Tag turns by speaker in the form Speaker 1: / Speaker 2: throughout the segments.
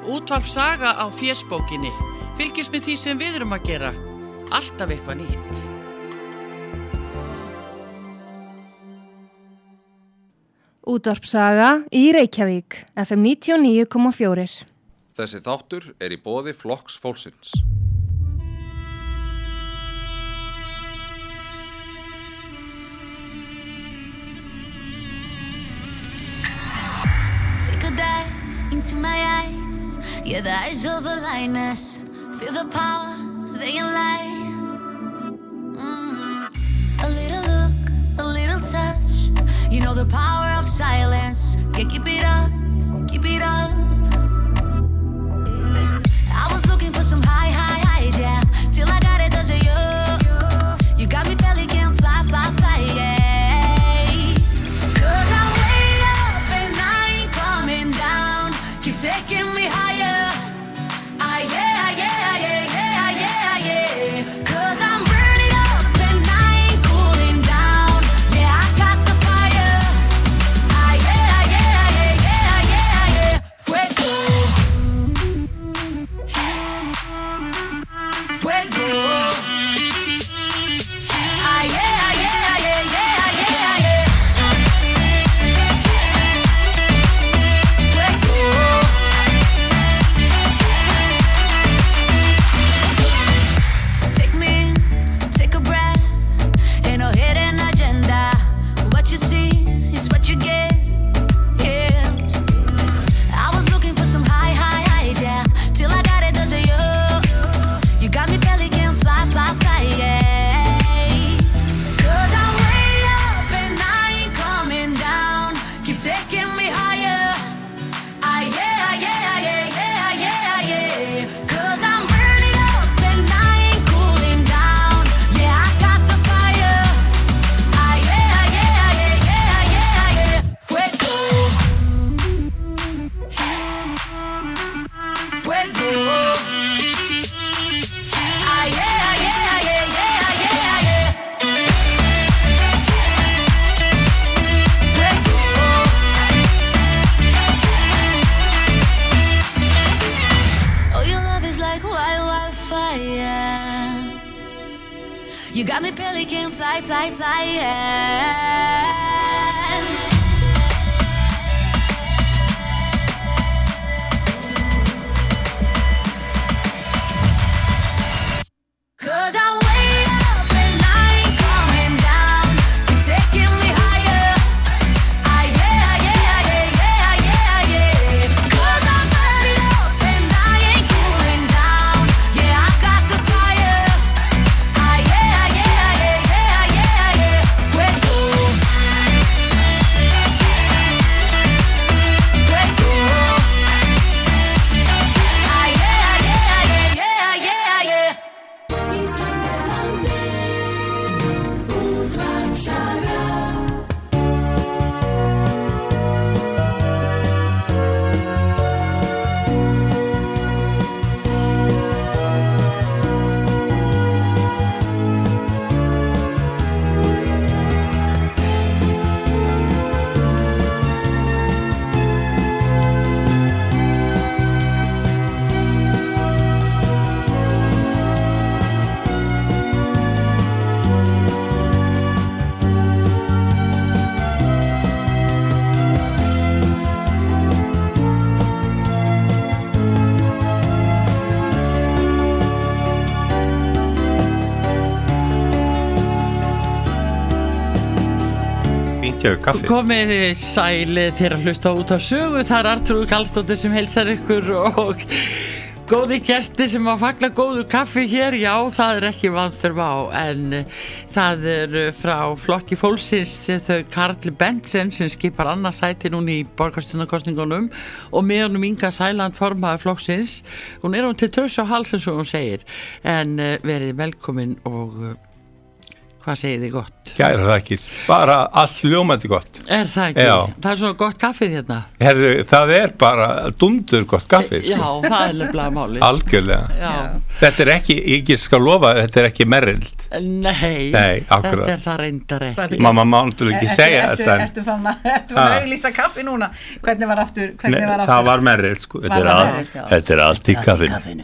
Speaker 1: Útvarp Saga á fésbókinni. Fylgist með því sem við erum að gera. Alltaf eitthvað nýtt.
Speaker 2: Útvarp Saga í Reykjavík, FM 99,4.
Speaker 3: Þessi þáttur í boði Flokks Fólksins.
Speaker 4: Take a dive into my eyes. Yeah, the eyes of a lioness. Feel the power, they can lie. A little look, a little touch. You know the power of silence. Yeah, keep it up, keep it up. I was looking for some high highs, yeah. Till I got it, does it you? You got me belly can fly, fly, fly, yeah. Taking me higher, yeah, yeah, yeah, yeah, yeah, yeah. 'Cause I'm burning up and I ain't cooling down. Yeah, I got the fire, yeah, yeah, yeah, yeah, yeah, yeah. Fuego, fuego. You got me pelican, fly, fly, fly, yeah. 'Cause I'm way up and I ain't coming down. You're taking me higher, yeah, yeah, yeah, yeah, yeah, yeah. 'Cause I'm burning up and I ain't cooling down. Yeah, I got the fire, yeah, yeah, yeah, yeah, yeah, yeah. Fuego, fuego, yeah, yeah, yeah, yeah, yeah.
Speaker 1: Komið sælið til að hlusta út af sögu. Það Artrúður Karlsdóttir sem heilsar ykkur og góði gestir sem að fagna góðu kaffi hér. Já, það ekki vanþörf á, en það frá Flokki Fólksins þau Karl Bentsen sem skipar annað sæti núna í borgarstjórnarkosningunum og með honum Inga Sæland formaður Flokksins. Hún hún til törs á hals eins og hún segir, en verið velkomin og hvað segir þið gott?
Speaker 5: Kæra þakkir, bara allt ljómandi gott.
Speaker 1: Það ekki? Já. Það svona gott kaffið hérna?
Speaker 5: Herðu, það bara dundur gott kaffið.
Speaker 1: Já, það nefnilega málið.
Speaker 5: Algjörlega. Já. Þetta ekki, ég skal lofa, þetta ekki merrild.
Speaker 1: Nei,
Speaker 5: akkurat.
Speaker 1: þetta er það reyndar ekki.
Speaker 5: Mamma má náttúrulega ekki segja þetta.
Speaker 6: Ertu fann að auglýsa kaffi núna? Hvernig var aftur?
Speaker 5: Það var merrið, sko. Þetta er allt í kaffinu.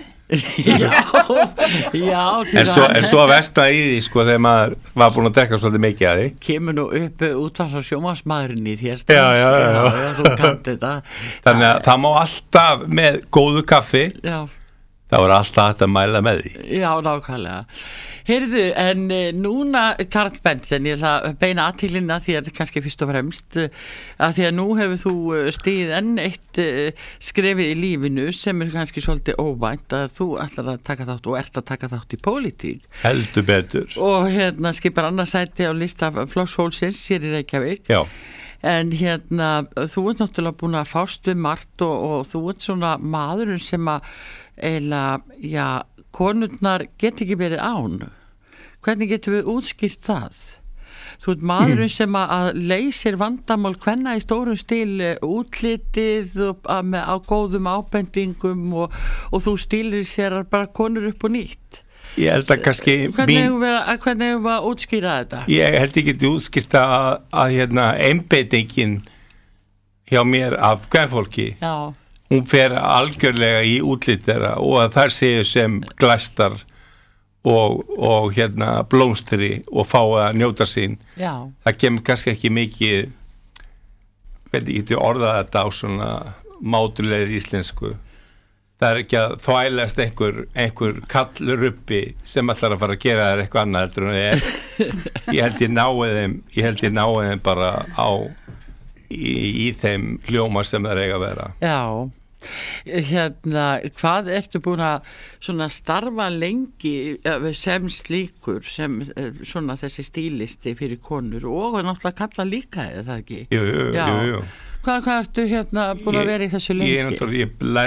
Speaker 1: Já,
Speaker 5: en svo að vesta í því, sko, þegar maður var búin að drekka svolítið mikið að því.
Speaker 1: Kemur nú upp útvars og sjómasmaðurinn í þér.
Speaker 5: Já,
Speaker 1: þú kannt þetta.
Speaker 5: Þannig að það má alltaf með góðu kaffi.
Speaker 1: Já.
Speaker 5: Það voru alltaf hægt að mæla með því.
Speaker 1: Já, nákvæmlega. Heyrðu, en núna, Karl Benson, ég ætla að beina aðtílinna þér kannski fyrst og fremst, að því að nú hefur þú stigið enn eitt skrefið í lífinu sem er kannski svolítið óvænt að þú ætlar að taka þátt og ert að taka þátt í pólitík.
Speaker 5: Heldur betur.
Speaker 1: Og skipar annarsæti á lista Flokks fólksins hér í Reykjavík.
Speaker 5: Já.
Speaker 1: En þú ert náttúrulega búin að fást við margt og þú ert svona maðurinn sem að eiginlega, konurnar get ekki verið án. Hvernig getum við útskýrt það? Þú ert maðurinn sem að leysir vandamál kvenna í stórum stíl, útlitið á góðum ábendingum og þú stílir sér bara konur upp og nýtt.
Speaker 5: Ég held að kannski
Speaker 1: hvernig hefur við að útskýra þetta? Ég
Speaker 5: held ekki að útskýrta að einbeitingin hjá mér af kvenfólki, hún fer algjörlega í útlit þeirra og að þær séu sem glæstar og blómstri og fá að njóta sín. Já. Það kemur kannski ekki mikið, hvernig getur orðað þetta á svona mátulegri íslensku. Það er ekki að þvælast einhver kallur uppi sem ætlar að fara að gera þér eitthvað annað heldur en það er. Ég held ég nái þeim bara í þeim hljóma sem það eiga að vera.
Speaker 1: Já. Hvað ertu búin að svona starfa lengi sem slíkur, sem svona þessi stílisti fyrir konur og náttúrulega kalla líka, er það ekki?
Speaker 5: Jú.
Speaker 1: Hvað ertu búin að vera í þessu lengi?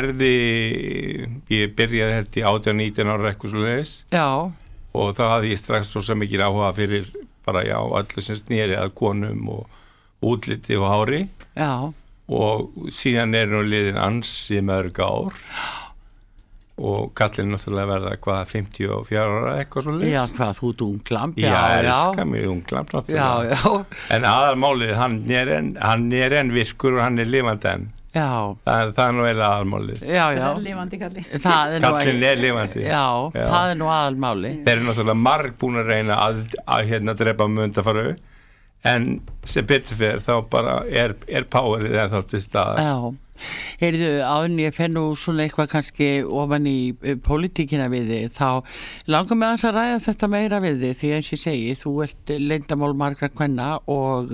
Speaker 5: Ég byrjaði held í 18-19 ára eitthvað svo leiðis. Já. Og þá hafði ég strax svo mikið áhuga fyrir bara öllu sem sneri að konum og útliti og hári. Já. Og síðan nú liðin ansi mörg ár og kallinn náttúrulega verða 54 ára eitthvað svo leiðis. Já, hvað, þú ert unglamp? Já, elska mig unglamp náttúrulega. Já. En aðalmálið, hann er enn virkur og hann er lifandi enn. Já. Það er nú eiginlega aðalmálið. Já. Það er lifandi kalli. Kallinn er lifandi. Já, það er nú aðalmálið. Þeir eru náttúrulega marg búin að reyna að drepa mundafaru. En sem betur fyrir þá bara er powerið en þá til staðar. Já, heyrðu, áður ég fer nú svona eitthvað kannski ofan í pólitíkina við þig, þá langar mig að ræða þetta meira við þig, því eins ég segi, þú ert leyndarmál margra kvenna og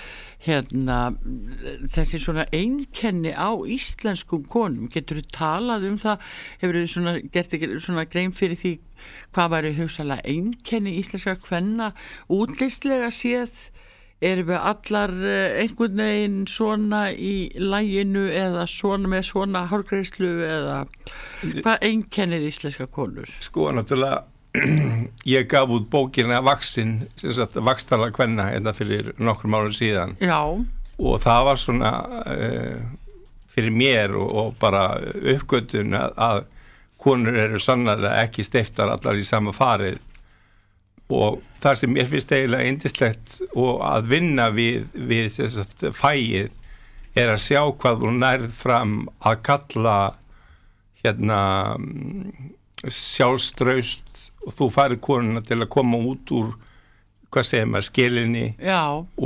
Speaker 5: þessi svona einkenni á íslenskum konum, getur þú talað um það, hefur þú svona gert svona grein fyrir því hvað væri hugsalega einkenni íslenska kvenna útlistlega séð? Erum við allar einhvern veginn svona í laginu eða svona með svona hárgreiðslu eða hvað einkennir íslenska konur? Sko, náttúrulega, ég gaf út bókina Vaxin, Vaxtala kvenna fyrir nokkrum árum síðan. Já. Og það var svona fyrir mér og bara uppgötun að konur eru sannarlega ekki steyptar allar í sama farið. Og það sem mér finnst eiginlega yndislegt og að vinna við fæið er að sjá hvað þú nærð fram að kalla sjálfstraust og þú farið konuna til að koma út úr hvað segir maður, skilinni. Já.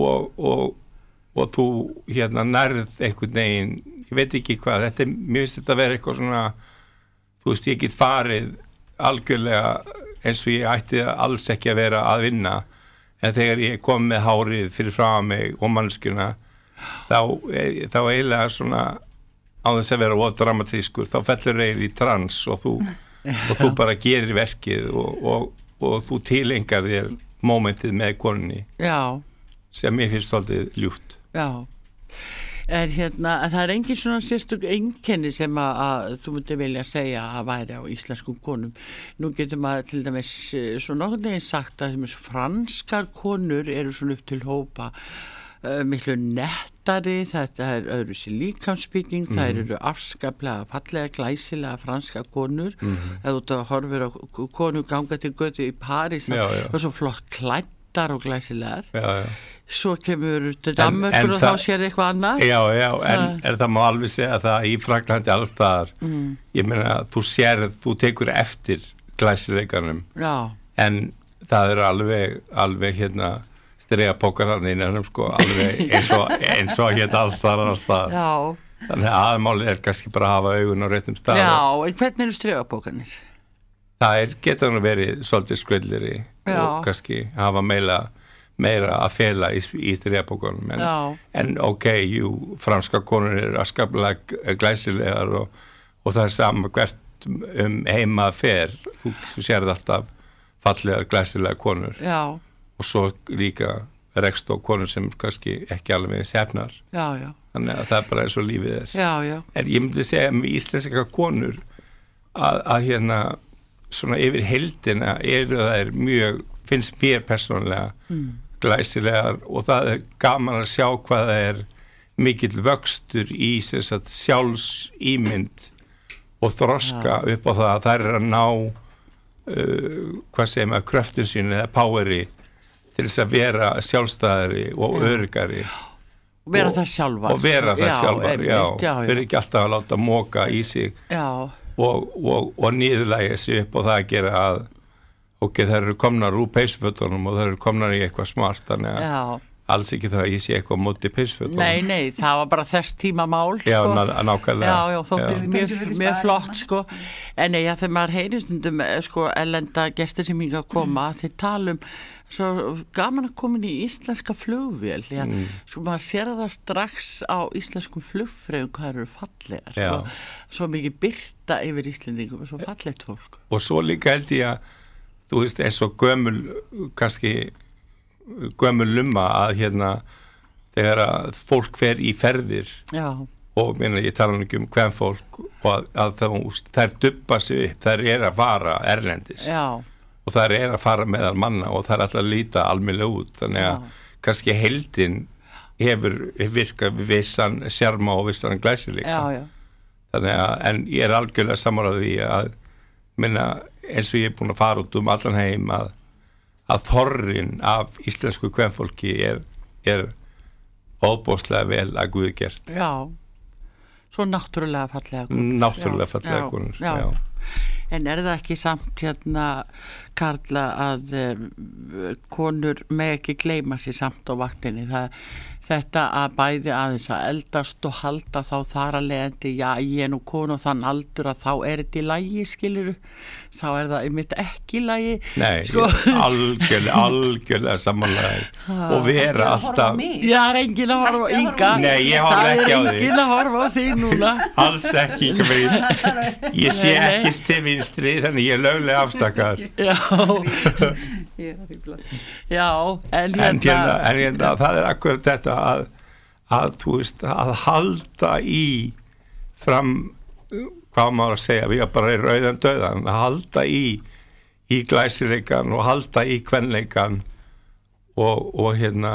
Speaker 5: Og þú nærð einhvern veginn, ég veit ekki hvað, mér finnst þetta að vera eitthvað svona, þú veist, ég get farið algjörlega eins og ég ætti alls ekki að vera að vinna, en þegar ég kom með hárið fyrir frá mig og mannskjuna þá eiginlega svona á þess að vera dramatískur, þá fellur eiginlega í trans og þú bara gerir verkið og þú tilengar þér mómentið með konunni. Já. Sem ég finnst svolítið ljúft. Já. En það er engin svona sérstök einkenni sem að þú myndi vilja segja að væri á íslenskum konum. Nú getur maður til dæmis svona nokkuð neginn sagt að franskar konur eru svona upp til hópa
Speaker 1: miklu nettari, þetta öðru sér líkamsbygging, þær eru afskaplega fallega, glæsilega franska konur, ef þú horfir á konu ganga til götu í París, það er svo flott klæddar og glæsilegar. Svo kemur til Danmörkur og þá sér eitthvað annað.
Speaker 5: En það má alveg segja það í Fraklandi alls þar, ég meina, þú tekur eftir glæsileikanum, en það eru alveg hérna stregapókararni innanum sko, alveg eins og hérna alls þar annars þar. Þannig að aðmálið kannski bara að hafa augun á réttum stað.
Speaker 1: En hvernig eru stregapókarnir?
Speaker 5: Það getur nú verið svolítið skvöldleri og kannski hafa meira að fela í stregapókarnum, en franska konur eru afskaplega glæsilegar og það er sama hvert heima fer, þú sérð alltaf fallegar glæsilega konur. Og svo líka rekst á konur sem kannski ekki alveg hefnar. Þannig að það er bara eins og lífið er. En ég myndi segja með íslenska konur að hérna svona yfir heildina eru þær mjög, finnst mér persónulega glæsilegar og það er gaman að sjá hvað það er mikill vöxtur í sjálfsímynd og þroska upp á það að þær eru að ná hvað segir maður, kröftun sín eða poweri til þess að vera sjálfstæðari og öryggari
Speaker 1: og vera það sjálfar
Speaker 5: vera ekki alltaf að láta moka í sig og niðurlægja sig upp og það að gera að þær eru komnar úr peysufötunum og þær eru komnar í eitthvað smart, þannig að alls ekki það að ég sé eitthvað móti peysufötunum.
Speaker 1: Nei, það var bara þess tímamál sko.
Speaker 5: Nákvæmlega.
Speaker 1: Þótti mjög flott sko. En þegar maður heyrir stundum sko ellenda gestir sem hinga að koma, þeir tala svo gaman að koma í íslenska flugvél, sko maður sér það strax á íslenskum flugfreyjum hvað eru fallegar, sko. Svo mikið birta yfir Íslendingum, svo fallegt fólk.
Speaker 5: Og svo líka held ég að þú veist, eins og gömul lumma að hérna þegar að fólk fer í ferðir og ég tala ekki hvern fólk og að þær dubba sig upp, þær að fara erlendis og þær að fara meðal manna og þær alltaf líta almennilega út, þannig að kannski heildin hefur virkað vissan sjarma og vissan glæsileika. Þannig að, en ég algjörlega sammála því að eins og ég búin að fara út allan heim að þorrin af íslensku kvenfólki er óbóðslega vel að Guði gert.
Speaker 1: Svo náttúrulega fallega
Speaker 5: konur.
Speaker 1: En það ekki samt hérna Karla að konur með ekki gleyma sér samt á vaktinni, þetta að bæði aðeins að eldast og halda þá þar að leiðandi, ég er nú konu og þann aldur að þá er þetta í lagi, skiluru, þá er það einmitt ekki í lagi.
Speaker 5: Nei, sko. algjörlega samanlega og vera alltaf.
Speaker 1: Það er enginn að horfa á Inga.
Speaker 5: Nei, ég horfa ekki á því.
Speaker 1: Það er enginn að horfa á því núna.
Speaker 5: Alls ekki, ég sé ekki til vinstri, þannig ég er löglega afstakar. En það er akkurat þetta að þú veist, að halda í fram, hvað maður að segja, við erum bara í rauðan döðan, að halda í glæsileikan og halda í kvenleikan og hérna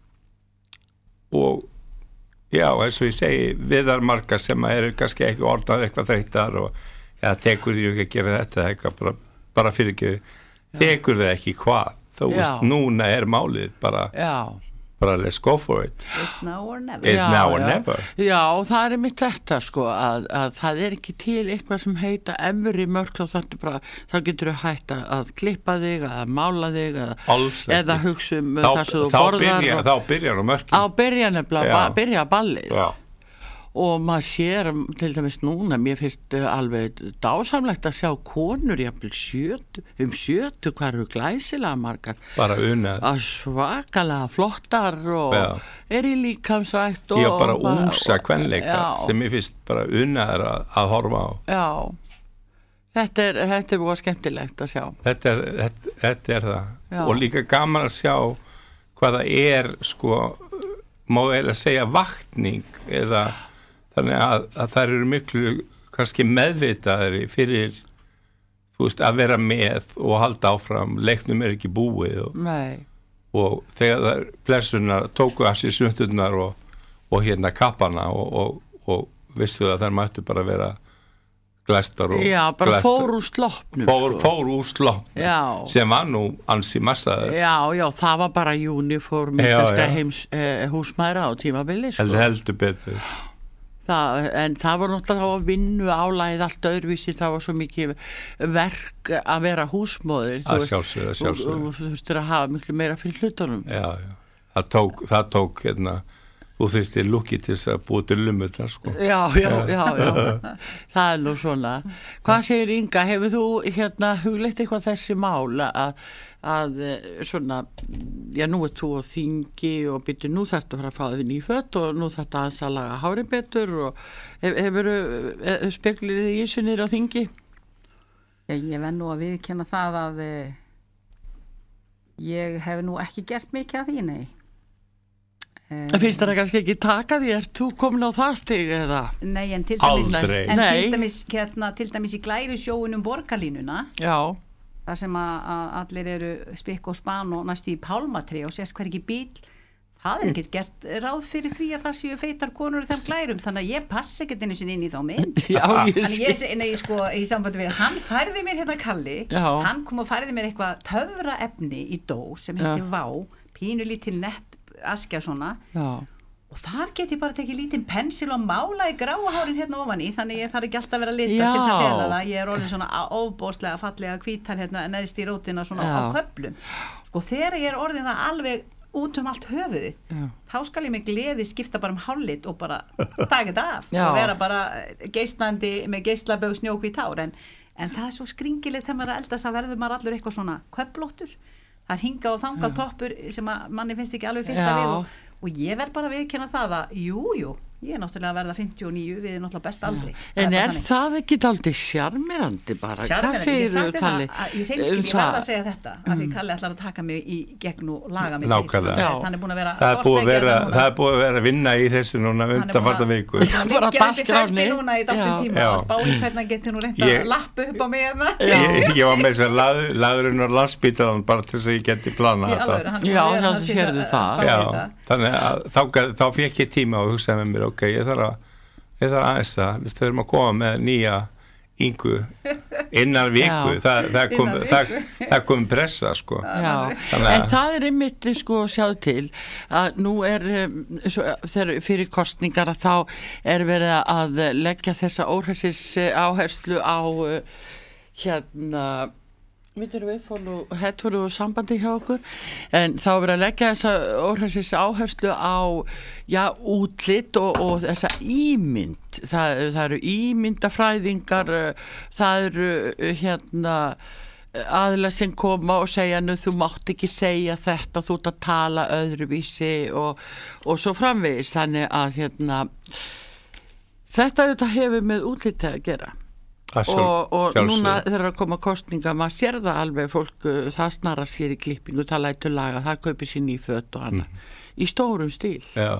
Speaker 5: og eins og ég segi, viðar margar sem eru kannski ekki orðnar eitthvað þreyttar og tekur því ekki að gera þetta eitthvað bara fyrir ekki, tekur þið ekki hvað, þú veist, núna er málið bara let's go for it.
Speaker 6: It's now or never.
Speaker 1: Það er mitt þetta sko að það er ekki til eitthvað sem heita efri mörk og þá getur þú hægt að klippa þig, að mála þig eða hugsa það sem þú borðar
Speaker 5: þá byrjar á mörkin
Speaker 1: byrja ballið og maður sér til dæmis núna, mér finnst alveg dásamlegt að sjá konur jafnvel 70 hvað eru glæsilega margar
Speaker 5: bara unnað
Speaker 1: að svakalega flottar og er í líkamsrækt og
Speaker 5: bara úsa kvenleika sem ég finnst bara unnaðar að horfa á.
Speaker 1: Þetta er búið skemmtilegt að sjá.
Speaker 5: Þetta er það og líka gaman að sjá hvað það er sko, má eiginlega segja vakning eða þannig að þær eru miklu kannski meðvitaðri fyrir þú veist að vera með og halda áfram, leiknum er ekki búið og þegar það blessunar tóku af sér sundurnar og hérna kappana og vissu að þær mættu bara vera glæstar og
Speaker 1: já, bara
Speaker 5: glæstar.
Speaker 1: fór úr sloppnum
Speaker 5: fór úr sloppnum sem var nú ansi massaður
Speaker 1: já, það var bara uniform íslenska heims húsmæra á tímabili sko.
Speaker 5: heldur betur
Speaker 1: en það var náttúrulega að vinnu álægið allt öðruvísi, það var svo mikið verk að vera húsmóðir
Speaker 5: að sjálfsögðu
Speaker 1: þú þurftir að hafa miklu meira fyrir hlutunum
Speaker 5: já, það tók hérna þú þurfti lukki til þess að búa til lumurnar sko.
Speaker 1: Já, það er nú svona. Hvað segir Inga, hefur þú hérna hugleitt eitthvað þessi mál að svona, já nú þú á þingi og byrju nú þarftu að fara að fá þið nýfött og nú þarftu að laga hári betur og hefur speklið í þessu niður á þingi?
Speaker 6: Ég verð nú að viðkenna það að ég hef nú ekki gert mikið af því, nei.
Speaker 1: Finnst það kannski ekki taka því, ert þú komin á það stig eða?
Speaker 6: Nei, en til dæmis í glæfisjóunum borgarlínuna það sem að allir eru spikk og span og næstu í pálmatri og sést hver ekki bíl það ekkert gert ráð fyrir því að það séu feitar konur í þeim glærum, þannig að ég passa ekkert inn í þá mynd þannig ég segi, sko, í sambandi við hann færði mér hérna Kalli hann kom og færði mér eitthvað töfra efni í dós sem heitir Vá, pínulítil nett askja svona og þar get ég bara tekið lítinn pensil og mála í gráa hárin hérna ofan í, þannig ég þarf ekki alltaf að vera að lita til þess að fela það, ég er orðin svona ofbóðslega fallega hvítar hérna neðst í rótina svona á köflum sko þegar ég er orðin það alveg út allt höfuði, þá skal ég með gleði skipta bara hálflit og bara taka þetta af og vera bara geislandi með geislabög snjóhvít hár en það er svo skringilegt þegar maður eldast að verður maður allur eitthvað svona köflóttur það hinga og þanga toppur sem að manni finnst ekki alveg fitta við og ég verð bara viðkenna það að jú, ég er náttúrulega að verða 59 við erum náttúrulega best aldrei
Speaker 1: en það ekki aldrei sjarmerandi bara, hvað segir þú Kalli?
Speaker 6: Ég verð að segja þetta að því Kalli ætlar að taka mig í gegn og laga mig hann er búin að vera
Speaker 5: það er búin að vera að vinna í þessu núna undanfarna viku
Speaker 6: hann er ekki ferdi núna í dálítinn tíma og báði hvernig getur nú reynda að lappa upp á mig
Speaker 5: ég var með þess að lagurinn á landsbítalan bara til þess að ég geti plana þetta
Speaker 1: það sérðu það
Speaker 5: þannig að þá fekk ég tíma og hugsaði með mér ok, ég þarf aðeins að við þurfum að koma með nýja Ingu innan viku það kom pressa sko
Speaker 1: en það er einmitt sko sjáðu til að nú er þegar fyrir kostningar að þá er verið að leggja þessa óhressis áherslu á hérna þetta voru sambandi hjá okkur en þá verið að leggja þessa óhressis áherslu á útlit og þessa ímynd það eru ímyndafræðingar það eru hérna aðila sem koma og segja nú þú mátt ekki segja þetta þú ert að tala öðruvísi og svo framvegis þannig að hérna þetta hefur með útlitið að gera og núna þegar að koma kostninga maður sér það alveg fólk það snarar sér í klippingu, það lætur laga það kaupir sér ný föt og annað í stórum stíl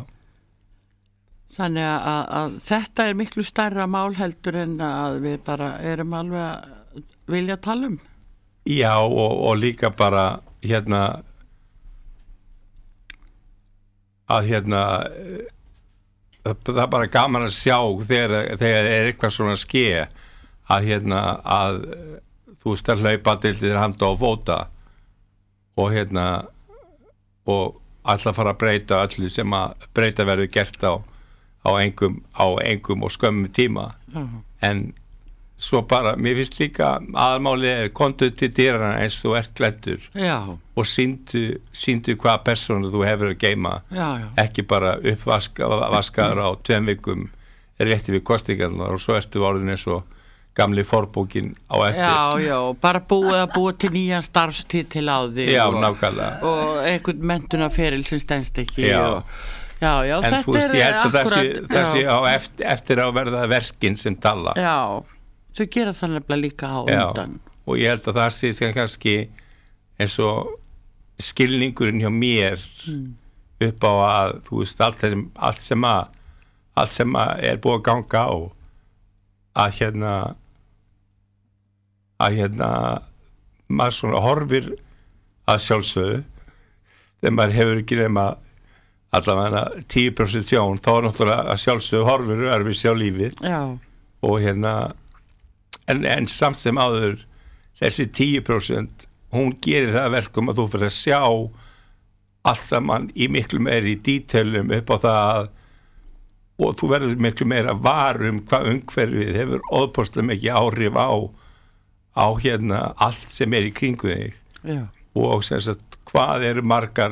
Speaker 1: þannig að þetta er miklu stærra mál heldur en að við bara erum alveg að vilja tala um
Speaker 5: og líka bara hérna að hérna það er bara gaman að sjá þegar er eitthvað svona ske að hérna að þú veist að hlaupa til þér handa og fóta og hérna og alltaf fara að breyta öllu sem að breyta verður gert á engum og skömmum tíma en svo bara, mér finnst líka aðalmáli er kontu til dýrana eins og ert klæddur og sýndu hvaða persónu þú hefur að geyma ekki bara uppvaskaður á 2 vikum rétti við kostingarnar og svo ertu orðin eins og gamli forbókin á eftir
Speaker 1: bara búa til nýjan starfstitil á því
Speaker 5: nákvæmlega
Speaker 1: og einhvern menntunarferil sem stendst ekki
Speaker 5: en þú veist ég held að þessi á eftir að verða verkin sem tala
Speaker 1: þau gera þannig líka á undan
Speaker 5: og ég held að það sé kannski eins og skilningurinn hjá mér upp á að þú veist allt sem er búið að ganga á að hérna maður svona horfir að sjálfsögðu þegar maður hefur ekki nema allavega 10% sjón, þá náttúrulega að sjálfsögðu horfur örfis á lífið.
Speaker 1: Já.
Speaker 5: Og en samt sem áður þessi 10% hún gerir það verkum að þú fyrir að sjá allt saman í miklu meiri dítelum upp á það og þú verður miklu meira varum hvað umhverfið hefur óðpostlega mikið áhrif á allt sem í kringu þig.
Speaker 1: Já.
Speaker 5: Og sem sagt hvað eru margar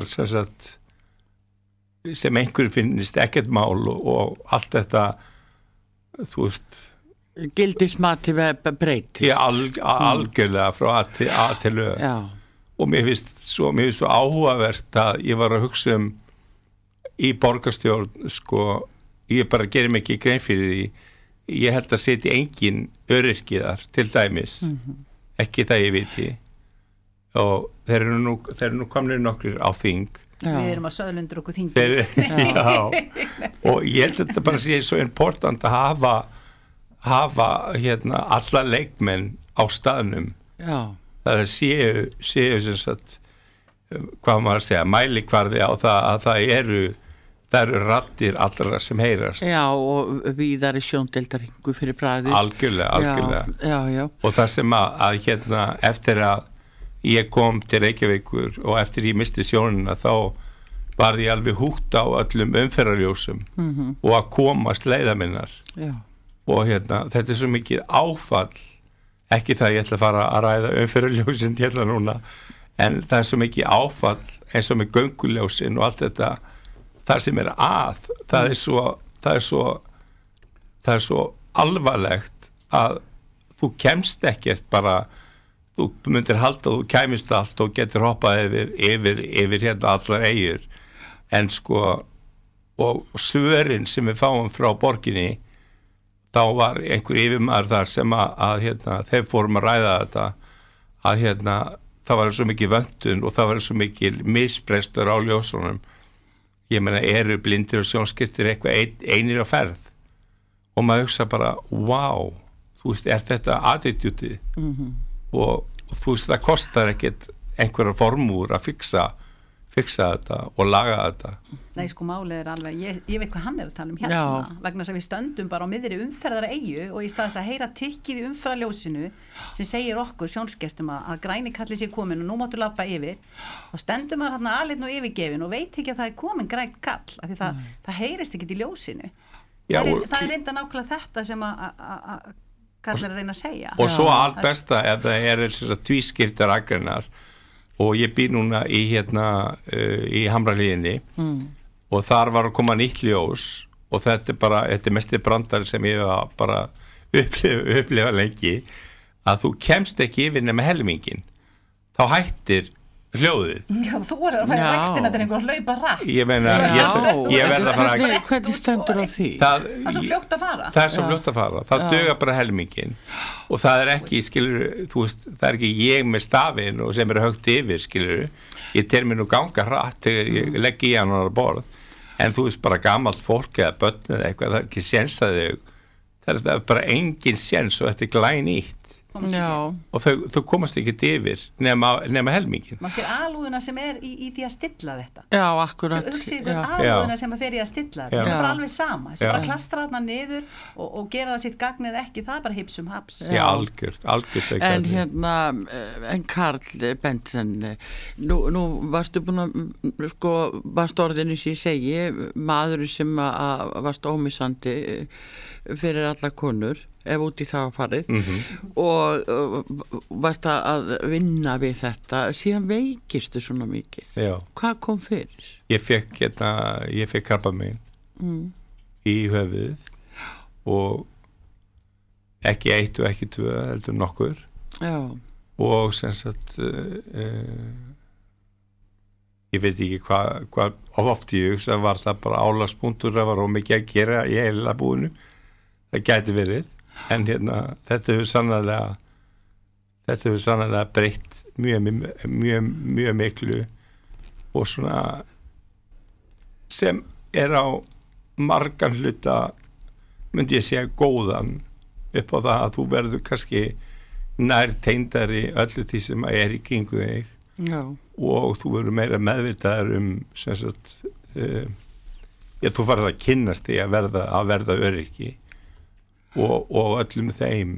Speaker 5: sem einhverju finnist ekkert mál og allt þetta þú veist
Speaker 1: gildismati breytist.
Speaker 5: Já, algjörlega frá A til Ö.
Speaker 1: Já.
Speaker 5: Og mér finnst svo áhugavert að ég var að hugsa í borgarstjórn sko, ég bara gerir mig ekki grein fyrir því, ég held að setja engin öryrkiðar til dæmis, ekki það ég viti og þeir eru nú komnir nokkur á þing.
Speaker 6: Já. Við erum að söðlundur okkur þingi.
Speaker 5: Já, og ég held að þetta bara sé svo important að hafa alla leikmenn á staðnum.
Speaker 1: Já.
Speaker 5: Það séu sem sagt, hvað maður að segja, mælikvarði á það að það eru raddir allra sem heyrast.
Speaker 1: Já, og víðari sjóndeildarhingu fyrir bragðið.
Speaker 5: Algjörlega.
Speaker 1: Já.
Speaker 5: Og það sem að eftir að ég kom til Reykjavíkur og eftir ég misti sjónina þá var ég alveg húgt á öllum umferðarljósum og að komast leiða minnar.
Speaker 1: Já.
Speaker 5: Og þetta svo mikið áfall, ekki það ég ætla að fara að ræða umferðarljósin núna, en það svo mikið áfall eins og með gönguljósin og allt þetta, það sem það er svo alvarlegt að þú kemst ekkert bara, þú myndir halda að þú kæmist allt og getur hoppað yfir allar eyjur, en sko og svörin sem við fáum frá borginni, þá var einhver yfirmaður þar sem að þeir fórum að ræða þetta að það var svo mikið vöntun og það var svo mikið misbrestur á ljósunum. Ég meina, eru blindir og sjónskertir eitthvað einir á ferð og maður hugsa bara, wow, þú veist, er þetta attitútið? Og þú veist, það kostar ekkert einhverja formúr að fixa þetta og laga þetta.
Speaker 6: Nei, sko, málið alveg, ég veit hvað hann að tala um vegna þess að við stöndum bara á miðri umferðar eyju og í staðis að heyra tikkið í umferðarljósinu sem segir okkur sjónskertum að græni kalli sér komin og nú máttu labba yfir og stöndum að þarna alinn og yfirgefin og veit ekki að það komin grænt kall af því það heyrist ekki í ljósinu. Já, það er reynda nákvæmlega þetta sem að kallar að reyna að segja.
Speaker 5: Og svo allt besta ef það er tvískiptar akreinar og ég býr núna í í Hamrahlíðinni og þar var að koma nýtt ljós og þetta er mesti brandari sem ég var bara upplifa lengi, að þú kemst ekki yfir nema helmingin, þá hættir hljóðið.
Speaker 6: Já, þú er að fara ræktina til einhver hlaupa rætt.
Speaker 5: Ég meina, ég verð að fara
Speaker 1: hvernig stendur á því?
Speaker 6: Það er svo fljótt að fara.
Speaker 5: Það er svo fljótt að fara, það duga bara helmingin og það er ekki, skilur, þú veist, það er ekki ég með stafinn og sem högt yfir, skilur, ég tel mér nú ganga hratt þegar ég legg í hann á borð, en þú veist, bara gamalt fólk eða börn eða eitthvað, það er ekki séns að það er bara engin séns og þetta er glænýtt. Og þau komast ekki yfir nema helmingin.
Speaker 6: Maður sér alúðuna sem í því að stilla þetta.
Speaker 1: Já, akkurat.
Speaker 6: Hugsið ykkur alúðuna sem að fer í að stilla þetta. Það er bara alveg sama. Þessi bara klastra þarna niður og gera það sitt gagn eða ekki, það er bara hipsum haps.
Speaker 5: Já, algjört.
Speaker 1: En Karl Bentsen, nú varstu búin að varst orðinu sem ég segi, maður sem varst ómissandi fyrir alla konur ef út í það farið og varst að vinna við þetta, síðan veikistu svona mikið.
Speaker 5: Já.
Speaker 1: Hvað kom fyrir?
Speaker 5: Ég fekk krabbamein í höfuðið og ekki 1 og ekki 2 heldur nokkur.
Speaker 1: Já.
Speaker 5: Og sem sagt ég veit ekki hvað oft ég hugsa, var það bara álagspunktur, það var ómikið að gera í heila búinu, það gæti verið, en þetta hefur sannlega breytt mjög miklu og svona sem er á margan hluta, myndi ég segja, góðan upp á það að þú verður kannski nær tengdari öllu því sem er í kringu þig.
Speaker 1: Já.
Speaker 5: og þú verður meira meðvitaður sem sagt þú farið að kynnast því að verða öryrki og öllum þeim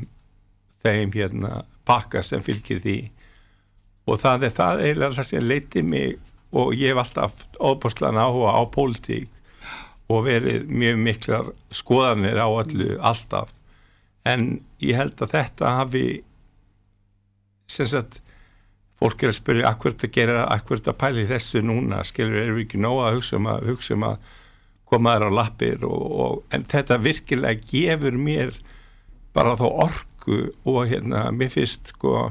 Speaker 5: pakka sem fylgir því og það eiginlega það sem leiddi mig og ég hef alltaf óbúslega áhuga á pólitík og verið mjög miklar skoðanir á öllu alltaf en ég held að þetta hafi sem sagt fólk að spyrja akkur að pæli þessu núna skilur við ekki nóg að hugsa að koma þær á lappir en þetta virkilega gefur mér bara þá orku og mér finnst sko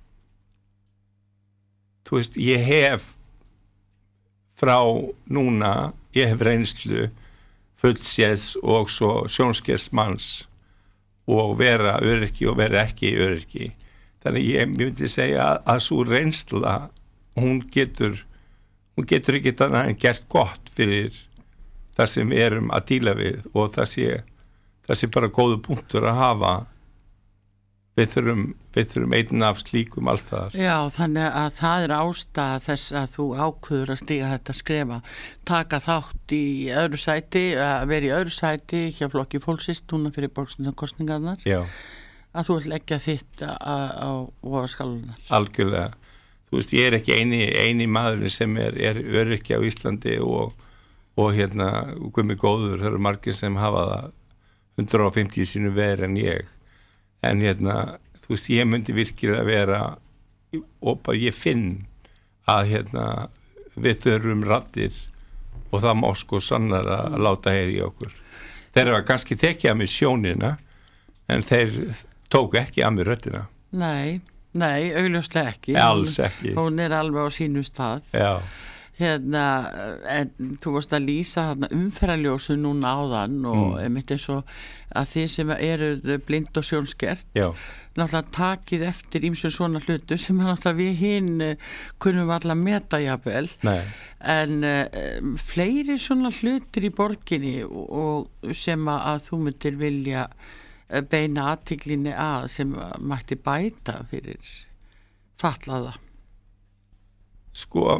Speaker 5: þú veist ég hef frá núna ég hef reynslu fullséðs og svo sjónskersmanns og vera öryrki og vera ekki öryrki þannig ég myndi segja að svo reynsla hún getur ekki þannig en gert gott fyrir það sem við erum að díla við og það sé bara góðu punktur að hafa við þurfum einn af slíkum alltaf.
Speaker 1: Já, þannig að það er ástæða þess að þú ákveður að stíga þetta skrefa, taka þátt í öðru sæti, að vera í öðru sæti hjá flokki fólksins, núna fyrir borgarstjórnarkosningarnar. Já. Að þú vil leggja þitt á vogarskálunar.
Speaker 5: Algjörlega. Þú veist, ég er ekki eini maðurinn sem er öryrki á Íslandi og guðmi góður, það eru margir sem hafa það 150 sínu verið en ég. En þú veist, ég myndi virkilega vera og bara ég finn að við þurfum raddir og það má sko sannar að láta heyri í okkur. Þeir hafa kannski tekið að mig sjónina en þeir tóku ekki að mig röddina.
Speaker 1: Nei, augljóslega ekki.
Speaker 5: Alls ekki.
Speaker 1: Hún er alveg á sínu stað. Já. En þú varst að lýsa umferðarljósu núna áðan og einmitt eins og að þið sem eru blind og sjónskert náttúrulega takið eftir ýmsum svona hlutu sem náttúrulega við hinn kunnum alla meta jafnvel en fleiri svona hlutir í borginni og sem að þú myndir vilja beina athyglinni að sem mætti bæta fyrir fatlaða.
Speaker 5: Sko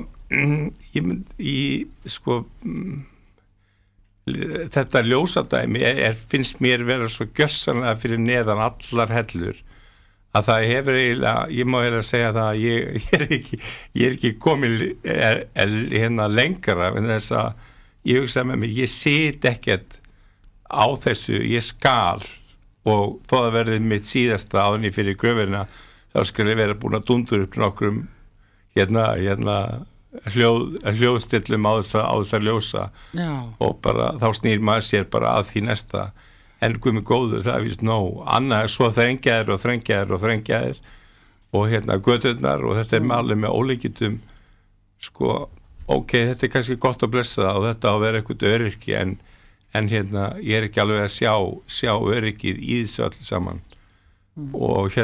Speaker 5: þetta ljósadæmi finnst mér vera svo gjörsamlega fyrir neðan allar hellur að það hefur eiginlega, ég má eiginlega segja það að ég er ekki komin lengra en þess að ég hugsa með mig, ég sit ekkert á þessu, ég skal og þó að verði mitt síðasta áðunni fyrir gröfina þá skal ég vera búin að dundur upp nokkrum hljóðstillum á þess að ljósa og bara þá snýr maður sér bara að því næsta en guð mig góður, það er víst nóg annað er svo þrengjaðir og göturnar og þetta er alveg með ólíkitum sko, ok, þetta er kannski gott að blessa það og þetta á að vera eitthvað öryrki en ég er ekki alveg að sjá öryggið í þessu öllu saman og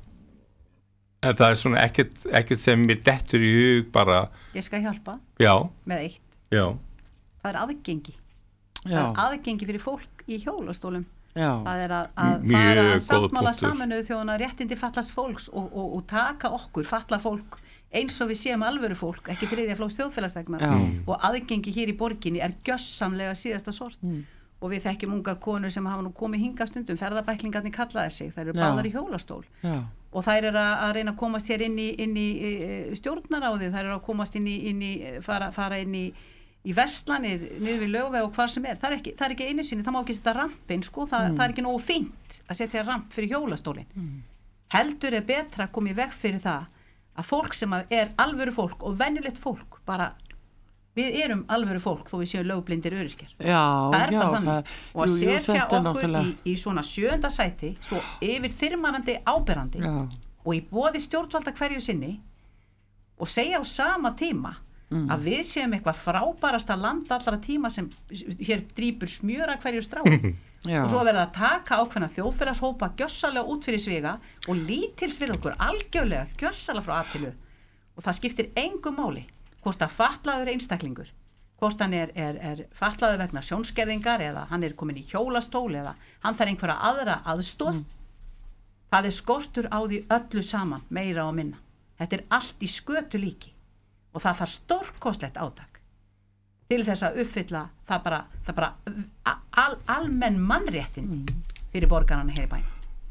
Speaker 5: en það er svona ekkert sem mér dettur í hug bara.
Speaker 6: Ég skal hjálpa með eitt.
Speaker 5: Já.
Speaker 6: Það er aðgengi. Það er aðgengi fyrir fólk í hjólastólum. Já. Það er að fara að sáttmála Sameinuðu þjóðanna réttindi fatlaðs fólks og taka okkur fatlað fólk eins og við séum alvöru fólk, ekki þriðja flokks þjóðfélagsþegnar og aðgengi hér í borginni er gjörsamlega síðasta sort. Og við þekkjum ungar konur sem hafa nú komið hingað stundum, ferðabæklingarnir kallaði sig, þær eru báðar í hjólastól og þær eru að reyna að komast hér inn í stjórnaráðið, þær eru að komast fara inn í verslanir, niður við Laugaveg og hvar sem er, það er ekki einu sinni, það má ekki setja rampinn, sko, það er ekki nógu fínt að setja ramp fyrir hjólastólinn. Heldur er betra að koma í veg fyrir það að fólk sem er alvöru fólk og venjulegt fólk bara við erum alvöru fólk þó við séum lögblindir öryrkjar. Það er bara þannig. Og að setja okkur í svona 7. sæti, svo yfir þyrmanandi áberandi og í boði stjórnvalda hverju sinni og segja á sama tíma að við séum eitthvað frábærasta land allra tíma sem hér drýpur smjöra hverju strá. Og svo verða að taka ákveðna þjóðfélagshópa gjörsalega út fyrir sviga og lítils við okkur algjörlega gjörsalega frá aðtilu og það skiptir engu máli hvort að fatlaður einstaklingur, hvort hann er fatlaður vegna sjónskerðingar eða hann er komin í hjólastól eða hann þarf einhverja aðra aðstoð, það er skortur á því öllu saman, meira og minna. Þetta er allt í skötu líki og það þarf stórkostlegt átak til þess að uppfylla það bara almenn mannréttindi fyrir borgarana hér í bænum.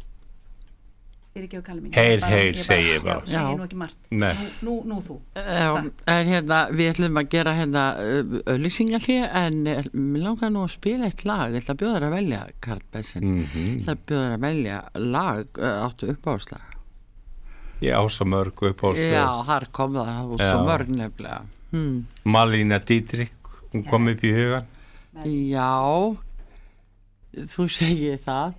Speaker 5: Heyr, segi ég bara.
Speaker 6: Já, segi nú ekki margt. Nú þú.
Speaker 1: En við ætlum að gera auglýsingar hér, en mér langar nú að spila eitt lag. Ég ætla að bjóða þér að velja, Karl Benson. Ég ætla að bjóða þér að velja lag, áttu uppáhaldslag.
Speaker 5: Já, svo mörg uppáhaldslag.
Speaker 1: Já, þar kom það, svo mörg nefnilega.
Speaker 5: Malina Dietrich, hún kom upp í hugan.
Speaker 1: Já, þú segir það.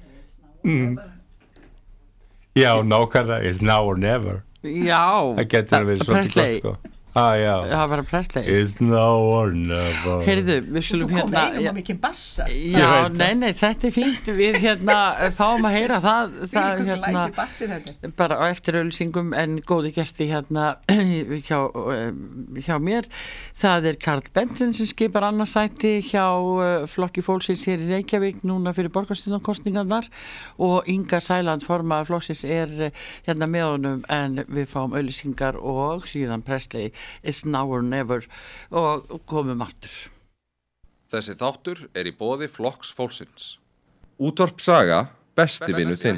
Speaker 5: Já, nákvæmlega, it's now or never.
Speaker 1: Já,
Speaker 5: það getur verið svolítið gott, sko. Já,
Speaker 1: það var Presley.
Speaker 5: It's now or never.
Speaker 6: Heyrðu, við skulum þú kom einum mikið bassa.
Speaker 1: Já, nei, þetta fínt. Við fáum að heyra það
Speaker 6: glæsi bassir þetta.
Speaker 1: Bara á eftir auglýsingum, en góði gesti hjá mér. Það Karl Benson sem skipar annarsæti hjá Flokki fólksins hér í Reykjavík núna fyrir borgarstjórnarkosningarnar, og Inga Sæland, formaður flokksins, með honum, en við fáum auglýsingar og síðan Presley It's now or never, og komum aftur.
Speaker 3: Þessi þáttur í boði Flokks fólksins. Útvarp Saga, besti vinur þinn.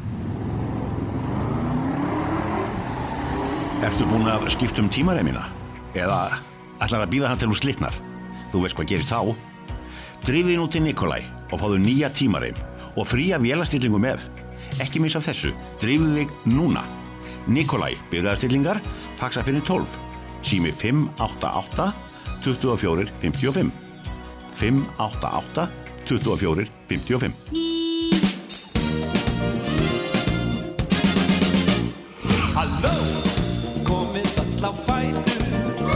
Speaker 7: Ertu búin að skipta tímareimina? Eða ætlar að bíða hann til þú slitnar? Þú veist hvað gerist þá? Drifið nú til Nikolai og fáðu nýja tímareim og fría vélastillingu með. Ekki missa af þessu, drifið þig núna. Nikolai, bifreiðastillingar, faxa fyrir 12. Sími 588 24 55. 588 24 55.
Speaker 8: Halló, komið öll á fætur.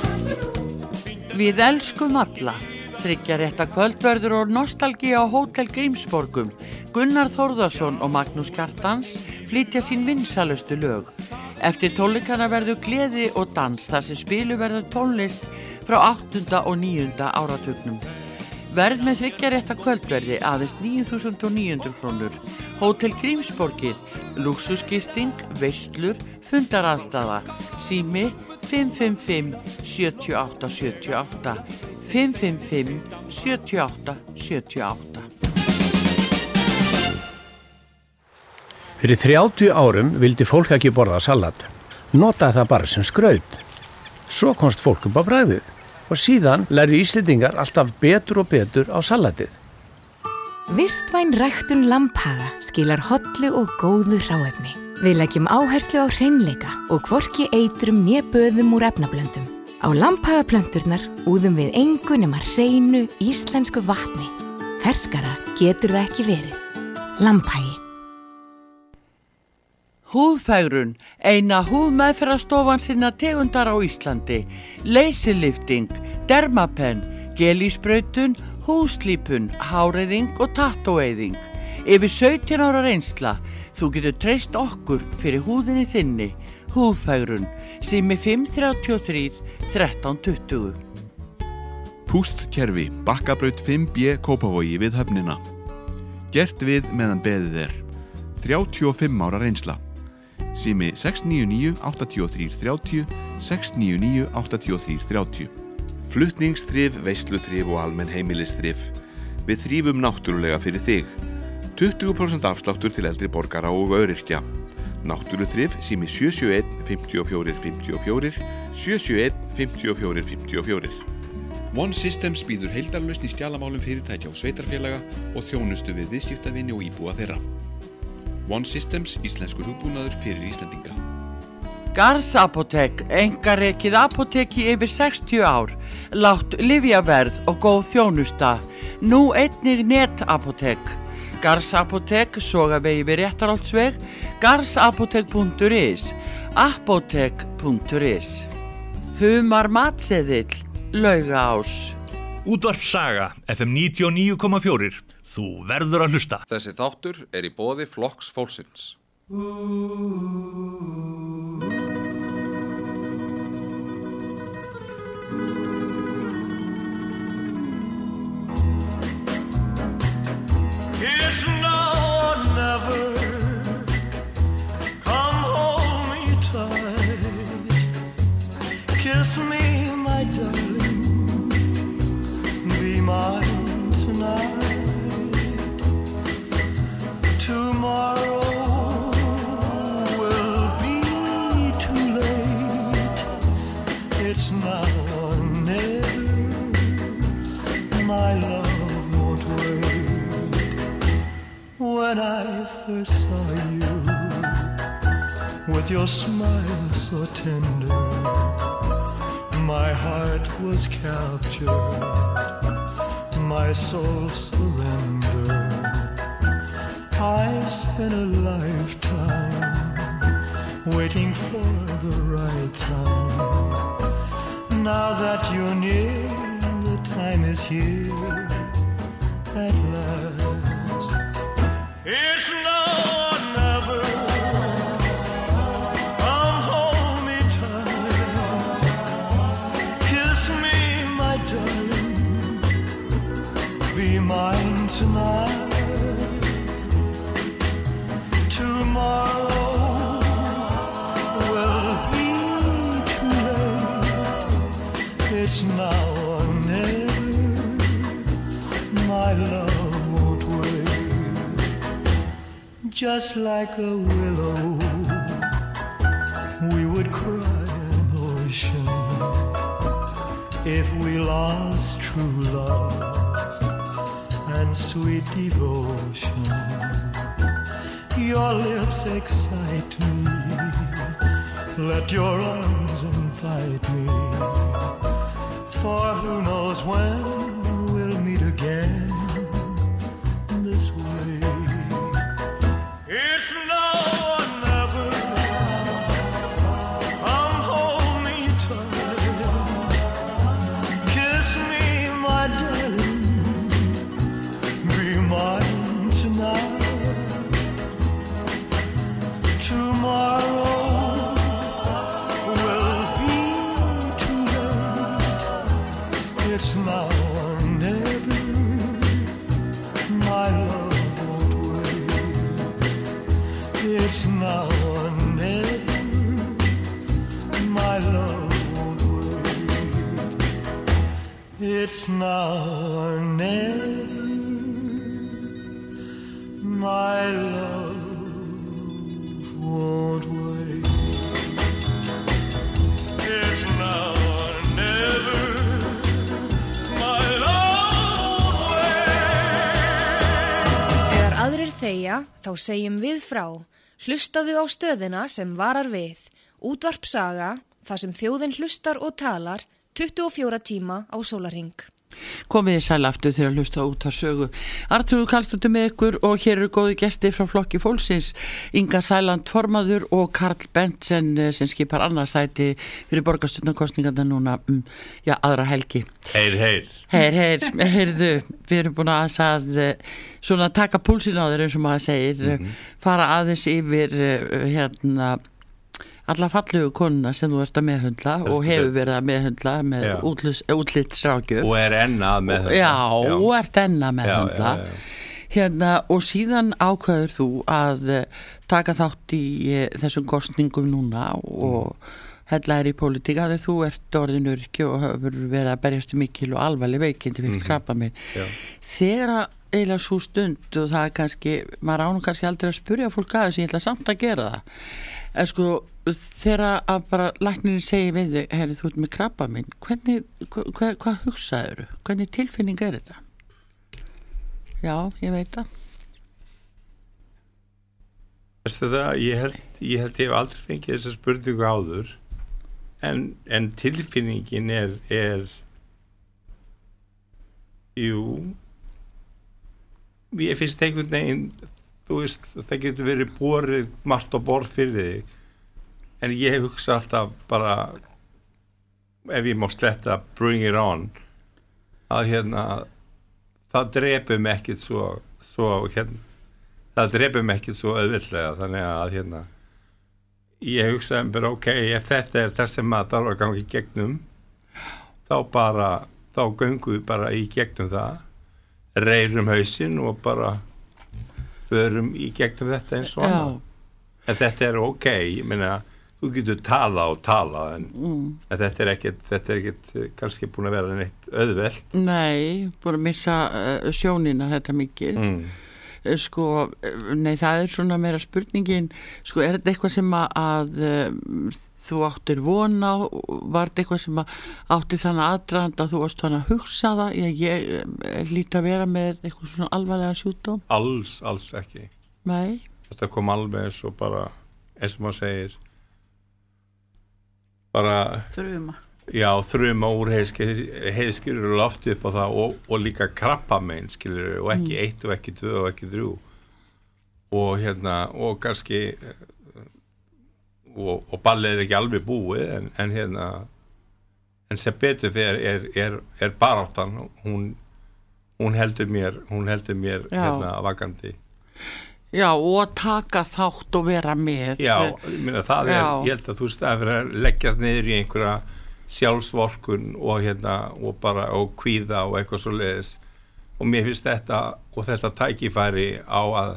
Speaker 1: Við elskum alla. Þriggja rétta kvöldverður og nostalgía á Hótel Grímsborgum. Gunnar Þórðarsson og Magnús Kjartans flytja sín vinsælustu lög. Eftir tónleikana verður gleði og dans þar sem spilu verður tónlist frá 8. og 9. áratugnum. Verð með þriggja rétta kvöldverði aðeins 9.900 krónur. Hótel Grímsborgir, lúxusgisting, veislur, fundaraðstaða. Sími 555 78 78. 555 78 78.
Speaker 9: Fyrir 30 árum vildi fólk ekki borða salat. Notaði það bara sem skraut. Svo komst fólk upp á bragðið og síðan lærðu Íslendingar alltaf betur og betur á salatið.
Speaker 10: Vistvæn ræktun Lambhaga skilar hollu og góðu hráefni. Við leggjum áherslu á hreinleika og hvorki eitrum né böðum úr efnablöndum. Á Lambhaga plönturnar úðum við engu nema hreinu íslensku vatni. Ferskara getur það ekki verið. Lambhagi.
Speaker 1: Húðfegrun, eina húðmeðferðarstofan sinna tegundar á Íslandi. Leysilifting, dermapen, gelísbrautun, húðslípun, háreiðing og tattóeyðing. Yfir 17 ára reynsla, þú getur treyst okkur fyrir húðinni þinni. Húðfegrun, sími 533 1320.
Speaker 11: Pústkerfi, Bakkabraut 5B Kópavogi við höfnina. Gert við meðan beðið 35 ára reynsla. Sími 699 83 30 699 83 30. Flutningsþrif, veisluþrif og almenn heimilisþrif. Við þrífum náttúrulega fyrir þig. 20% afsláttur til eldri borgara og öryrkja. Náttúruþrif, sími 771 54 54 771 54 54.
Speaker 12: One Systems býður heildarlausn í skjalamálum fyrirtækja og sveitarfélaga og þjónustu við viðskiptavini og íbúa þeirra. One Systems, íslenskur hugbúnaður fyrir Íslendinga.
Speaker 1: Garðs Apótek, einkarekið apóteki yfir 60 ár, lágt lyfjaverð og góð þjónusta. Nú einnig netapótek. Garðs Apótek, Sogavegi við Réttarholtsveg, garðsapótek.is, apótek.is. Humar matseðill, Laugaás.
Speaker 13: Útvarp Saga, FM 99,4. Þú verður að hlusta.
Speaker 3: Þessi þáttur í boði Flokks fólksins.
Speaker 8: It's now or never. Come hold me tight. Kiss when I first saw you, with your smile so tender, my heart was captured, my soul surrendered. I spent a lifetime waiting for the right time. Now that you're near, the time is here at last. It's now or never. Come hold me tight, kiss me, my darling, be mine tonight. Tomorrow will be too late. It's now or never. My love won't wait. Just like a willow, we would cry an ocean if we lost true love and sweet devotion. Your lips excite me, let your arms invite me, for who knows when we'll meet again this way. It's now or never. Come hold me tight, kiss me, my darling, be mine tonight. Tomorrow will be too late. It's now or never. My love won't wait. It's now or never. My love won't wait. It's now or never. My love won't wait. It's now or never. My love won't wait.
Speaker 2: Þegar aðrir þegja, þá segjum við frá. Hlustaðu á stöðina sem varar við. Útvarp Saga, þar sem þjóðin hlustar og talar 24 tíma á sólarhring.
Speaker 1: Komið þið sæl aftur þegar hlusta út að sögu. Artrúður Karlsdóttir með ykkur og hér eru góði gestir frá Flokki fólksins, Inga Sæland formaður og Karl Bentsen sem skipar annarsæti fyrir borgarstjórnarkosningarnar núna aðra helgi.
Speaker 5: Heyr.
Speaker 1: Heyrðu, við erum búin að svona taka púlsinn á þér eins og maður segir, fara aðeins yfir alla fallegu konuna sem þú ert að meðhundla og hefur verið að meðhundla með útlitsrákjöf
Speaker 5: og enn að meðhundla
Speaker 1: og ert enn að meðhundla og síðan ákveður þú að taka þátt í þessum kosningum núna og hella í pólitík að þú ert orðin öryrki og hefur verið að berjast mikil og alvarleg veikindi fyrir krabbamein. Þegar eiginlega svo stund og það kannski, maður ánum kannski aldrei að spyrja fólk að þessu, ég ætla samt að gera það. En þegar að bara læknirinn segir við þig, herri, þú ert með krabbamein, hvað hugsaður? Hvernig tilfinning er þetta? Já, ég veit það.
Speaker 5: Veistu það, ég held ég hef aldrei fengið þessa spurningu áður, en tilfinningin er ég finnst einhvern veginn, þú veist, það getur verið borið margt á borð fyrir þig, en ég hugsa alltaf bara, ef ég má sletta bring it on, að það drepur mig ekkert svo það drepur mig ekkert svo auðvitað, þannig að ég hugsaði bara ef þetta er það sem maður þarf að ganga í gegnum, þá göngum við bara í gegnum það, reyrum hausinn og bara förum í gegnum þetta eins og annað. En þetta er ég meina, þú getur tala en þetta er ekkert kannski búin að vera neitt auðvelt.
Speaker 1: Nei, búin að missa sjónina þetta mikið. Nei, það er svona meira spurningin, er þetta eitthvað sem að þú áttir vona, var þetta eitthvað sem átti þannig aðdragand að þú varst þannig að hugsa það, ég líti að vera með eitthvað svona alvarlega sjúkdóm?
Speaker 5: Alls ekki.
Speaker 1: Nei.
Speaker 5: Þetta kom alveg eins og bara eins og maður segir bara þruma úr heiðskýrur lofti upp á það og líka krabbamein skilur og ekki 1 og ekki 2 og ekki 3 og og kannski og ballið ekki alveg búið en sem betur fyrir baráttan hún heldur mér vakandi.
Speaker 1: Já, og taka þátt og vera með.
Speaker 5: Já, það ég held að þú staðir að leggjast niður í einhverja sjálfsvorkun og bara og kvíða og eitthvað svo leiðis og mér finnst þetta tækifæri á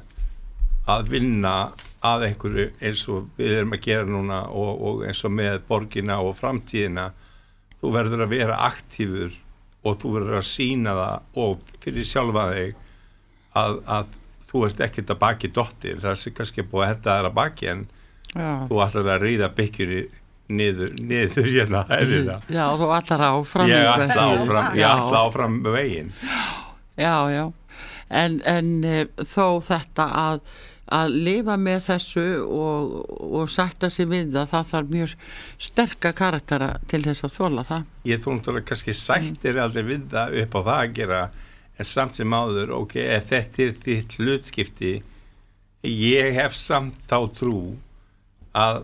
Speaker 5: að vinna að einhverju eins og við erum að gera núna og eins og með borgina og framtíðina. Þú verður að vera aktífur og þú verður að sýna það og fyrir sjálfa þig að þú ert ekkert að baki dottir, það sé kannski búið að henda þær að baki en þú ætlar að ríða byggjunni niður hérna hæðina.
Speaker 1: Já, þú ætlar áfram.
Speaker 5: Ég ætla áfram veginn.
Speaker 1: Já. En þó þetta að lifa með þessu og sætta sig við það þarf mjög sterka karaktera til þess að þola það.
Speaker 5: Ég þú náttúrulega kannski sættir aldrei við það upp á það að gera en samt sem áður, ef þetta þitt hlutskipti, ég hef samt þá trú að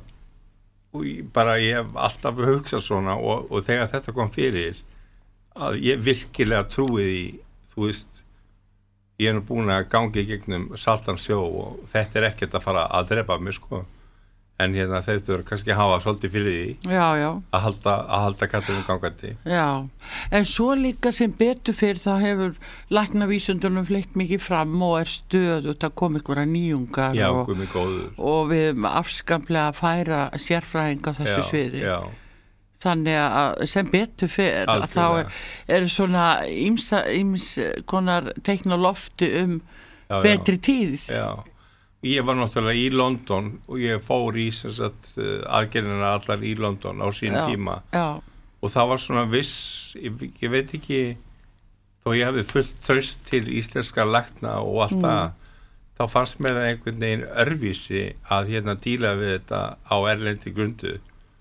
Speaker 5: ég hef alltaf hugsað svona og þegar þetta kom fyrir að ég virkilega trúi því, þú veist, ég búin að gangi gegnum saltan sjó og þetta ekkert að fara að drepa mig sko. En þetta kannski hafa svolítið fyrir því að halda kattunum gangandi.
Speaker 1: Já, en svo líka sem betur fyrir þá hefur læknavísundunum fleygt mikið fram og stöðugt að koma einhverja nýjungar og við afskaplega að færa sérfræðing á þessu sviði. Já. Þannig að sem betur fyrir að þá svona ýmis konar teikn á lofti betri tíð.
Speaker 5: Já. Ég var náttúrulega í London og ég fór í aðgerðina allar í London á sínum tíma og það var svona viss, ég veit ekki þó ég hefði fullt traust til íslenska lækna og allt það þá fannst mér það einhvern veginn örvísi að díla við þetta á erlendi grundu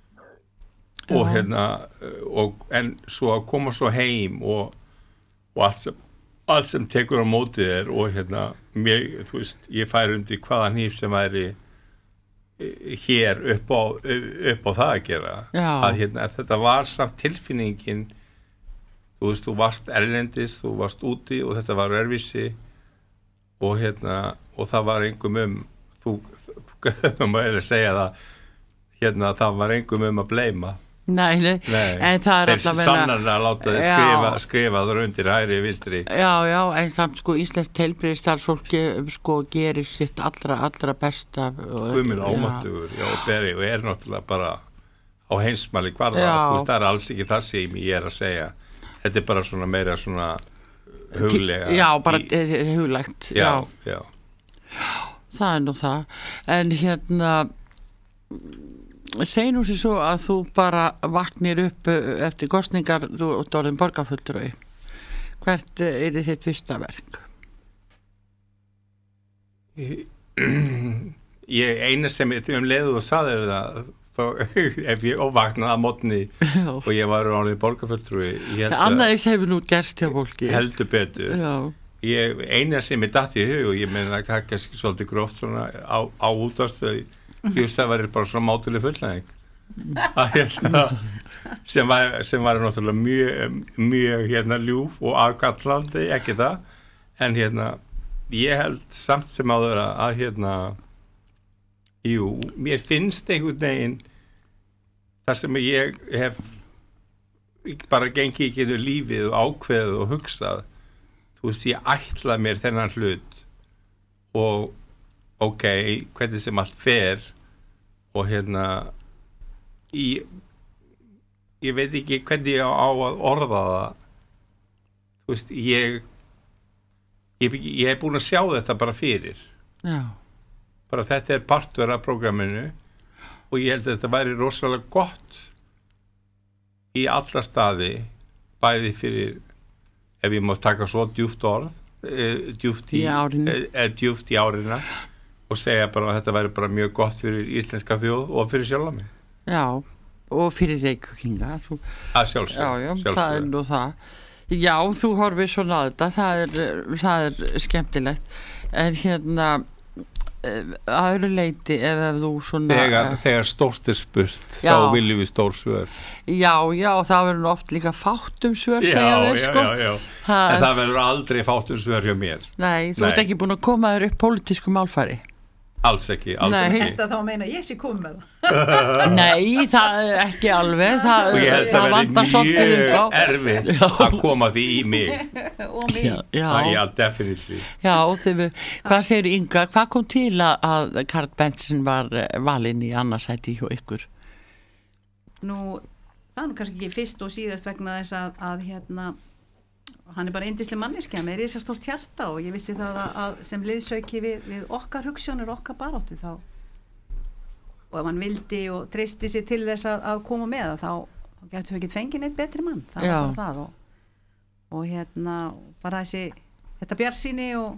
Speaker 5: og en svo að koma svo heim og allt sem tekur á móti þér og þú veist, ég fær undir hvaða hníf sem væri hér upp á það að gera að þetta var samt tilfinningin þú veist, þú varst erlendis, þú varst úti og þetta var örvísi og það var engum þú má eiginlega segja það það var engum að bleima.
Speaker 1: Nei, en það
Speaker 5: þeir sannarlega að láta þið skrifa þar undir hægri vinstri.
Speaker 1: Já, en samt íslenskt heilbrigðisstarfsfólki gerir sitt allra besta
Speaker 5: Guðminn ámáttugur og náttúrulega bara á heimsmæli kvarða, þú veist, það alls ekki það sem ég að segja, þetta bara svona meira svona huglega
Speaker 1: bara huglegt já. Það nú það en segi nú sér svo að þú bara vaknir upp eftir kosningar og orðin borgarfulltrúi. Hvert þitt fyrsta verk?
Speaker 5: Ég eina sem leiðu og saði það þá ef ég vaknaði að mótni og ég var orðin borgarfulltrúi
Speaker 1: Annaðis hefur nú gerst hjá fólki
Speaker 5: heldur betur eina sem datt í hug og ég meina það kannski svolítið gróft svona á útvarpsstöð það var bara svona mátuleg fullnæging sem var náttúrulega mjög ljúf og afkallandi, ekki það en ég held samt sem áður að mér finnst einhvern veginn þar sem ég hef bara gengið ekki yfir lífið og ákveðið og hugsað þú veist, ég ætla mér þennan hlut og hvernig sem allt fer og ég veit ekki hvernig ég á að orða það þú veist, ég hef búin að sjá þetta bara fyrir bara þetta partur af prógraminu og ég held að þetta væri rosalega gott í alla staði bæði fyrir ef ég má taka svo djúpt orð djúpt í árina og segja bara að þetta væri bara mjög gott fyrir íslenska þjóð og fyrir sjálfa mig.
Speaker 1: Já, og fyrir Reykvíkinga.
Speaker 5: Að sjálfsögðu.
Speaker 1: Já, það er nú það. Já, þú horfir svona á þetta, það er skemmtilegt. En hérna, að öðru leyti, ef þú svona...
Speaker 5: Þegar stórt spurt, þá viljum við stór svör.
Speaker 1: Já, það verður oft líka fátum svör, segja þeir, sko.
Speaker 5: Já. En það verður aldrei fátum svör hjá mér.
Speaker 1: Nei, þú ert ekki búin að koma þér upp pólitísku málfæri.
Speaker 5: Alls ekki.
Speaker 6: Þetta þá meina ég sé komið með það.
Speaker 1: Nei, það er ekki alveg.
Speaker 5: Og ég held að verði mjög erfitt að koma því í mig.
Speaker 6: Og mig.
Speaker 5: Já, definitely.
Speaker 1: Já, hvað segir Inga? Hvað kom til að Karl Bentsen var valinn í annarsæti hjá ykkur?
Speaker 6: Nú, það er kannski ekki fyrst og síðast vegna þess að hann er bara yndisleg manneskja með risa stórt hjarta og ég vissi það að sem liðsauki við okkar hugsjónir, okkar baráttu þá og ef hann vildi og treysti sér til þess að koma með þá getur við ekki fengið neitt betri mann, það var bara það og bara þetta bjarsýni og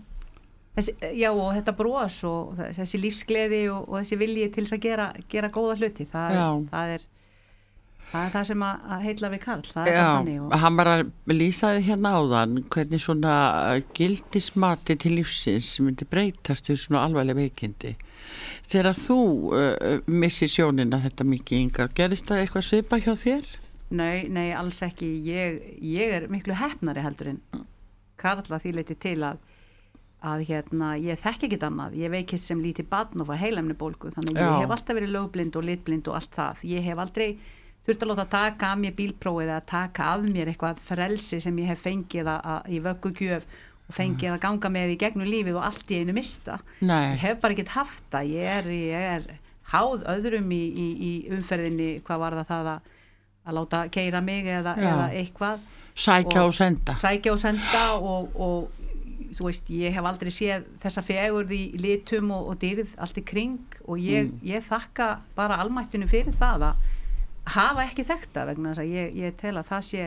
Speaker 6: og þetta bros og þessi lífsgleði og þessi vilji til þess að gera góða hluti, það er það sem að heilla við Karl, það er þannig.
Speaker 1: Hann bara lýsaði hérna áðan hvernig svona gildismati til lífsins myndi breytast við svona alvarleg veikindi. Þegar þú missir sjónina þetta mikið, Inga, gerist það eitthvað svipa hjá þér?
Speaker 6: Nei, alls ekki. Ég er miklu heppnari heldur en Karl að því leyti til að ég þekki ekkert annað. Ég veikist sem lítið barn og var heilamnibólgu, þannig ég hef alltaf verið lögblind og litblind og allt það. Ég hef aldrei þurfti að láta taka af mér bílprófið eða taka af mér eitthvað frelsi sem ég hef fengið í vöggugjöf og fengið að ganga með í gegnum lífið og allt í einu mista.
Speaker 1: Nei.
Speaker 6: Ég hef bara ekkert haft það. Ég er háð öðrum í umferðinni, hvað var það að láta keyra mig eða eitthvað.
Speaker 1: Sækja og senda
Speaker 6: og þú veist, ég hef aldrei séð þessa fegurð í litum og dýrð allt í kring og ég þakka bara almættinu fyrir það að hafa ekki þetta vegna þess að ég tel að það sé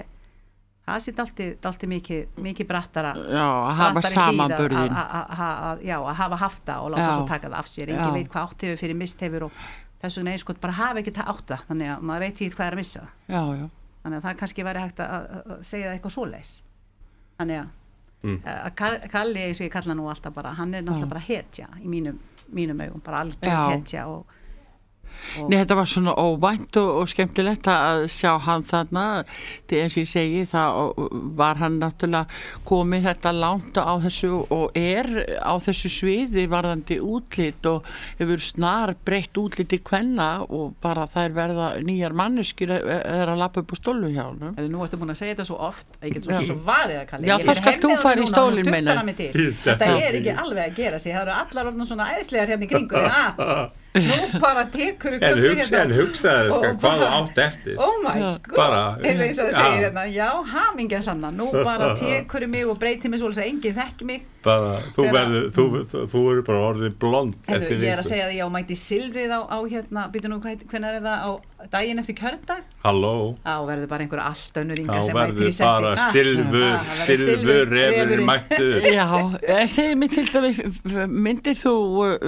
Speaker 6: dálítið mikið brattara
Speaker 1: að hafa samanburðin
Speaker 6: að hafa haft það og láta svo taka það af sér engin veit hvað átt hefur fyrir mist hefur og þess vegna einskot bara hafa ekki átt það þannig að maður veit ekki hvað er að missa
Speaker 1: það
Speaker 6: þannig að það kannski væri hægt að segja það eitthvað svoleiðis þannig að Kalli eins og ég kalla nú alltaf bara hann er náttúrulega bara hetja í mínum augum bara algjör hetja og
Speaker 1: Nei, þetta var svona óvænt og skemmtilegt að sjá hann þarna því eins og ég segi það var hann náttúrulega komið þetta langt á þessu og á þessu sviði varðandi útlit og hefur snar breytt útliti kvenna og bara þær verða nýjar manneskjur að lappa upp á stólu hjá hann
Speaker 6: Nú ertu búin að segja þetta svo oft að ég get svo svarið að Kalli
Speaker 1: Já, þá skal þú fara í stólinn meina
Speaker 6: Þetta er ekki alveg að gera sig það eru allar orðnar svona æðislegar hérna í kringu nú bara tekur
Speaker 5: en hugsaði hvað þú átt eftir
Speaker 6: oh my god eins og það segir hérna já, hamingja sanna nú bara tekur mig og breytir mig svo að enginn þekki mig
Speaker 5: bara, þú eru bara orðin blond
Speaker 6: eftir ég að segja að ég mæti silfrið á hérna, býtu nú hvernig er það á daginn eftir kjördag verður bara einhver allt önnur Inga sem mæti í setti
Speaker 5: bara silfur refur mættu
Speaker 1: já, segir mig til dæmis myndir þú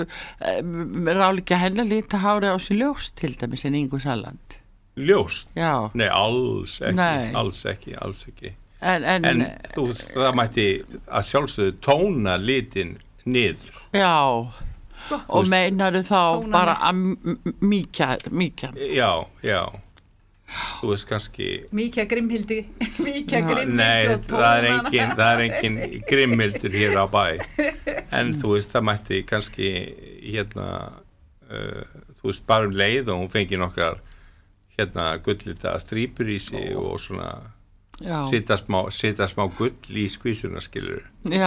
Speaker 1: ráleika hennar líta hári á sig ljóst til dæmis en Ingu Sæland
Speaker 5: ljóst?
Speaker 1: Já.
Speaker 5: Nei, alls ekki en þú veist, það mætti að sjálfsögðu tóna litin niður
Speaker 1: já og meinaru þá bara að mýkja
Speaker 5: já þú veist kannski
Speaker 6: mýkja grimhildi
Speaker 5: nei, það er engin grimhildur hér á bæ en þú veist, það mætti kannski hérna þú veist, bara leið og hún fengi nokkrar hérna gullita strípur í sig og svona sita smá gull í skvísuna skilur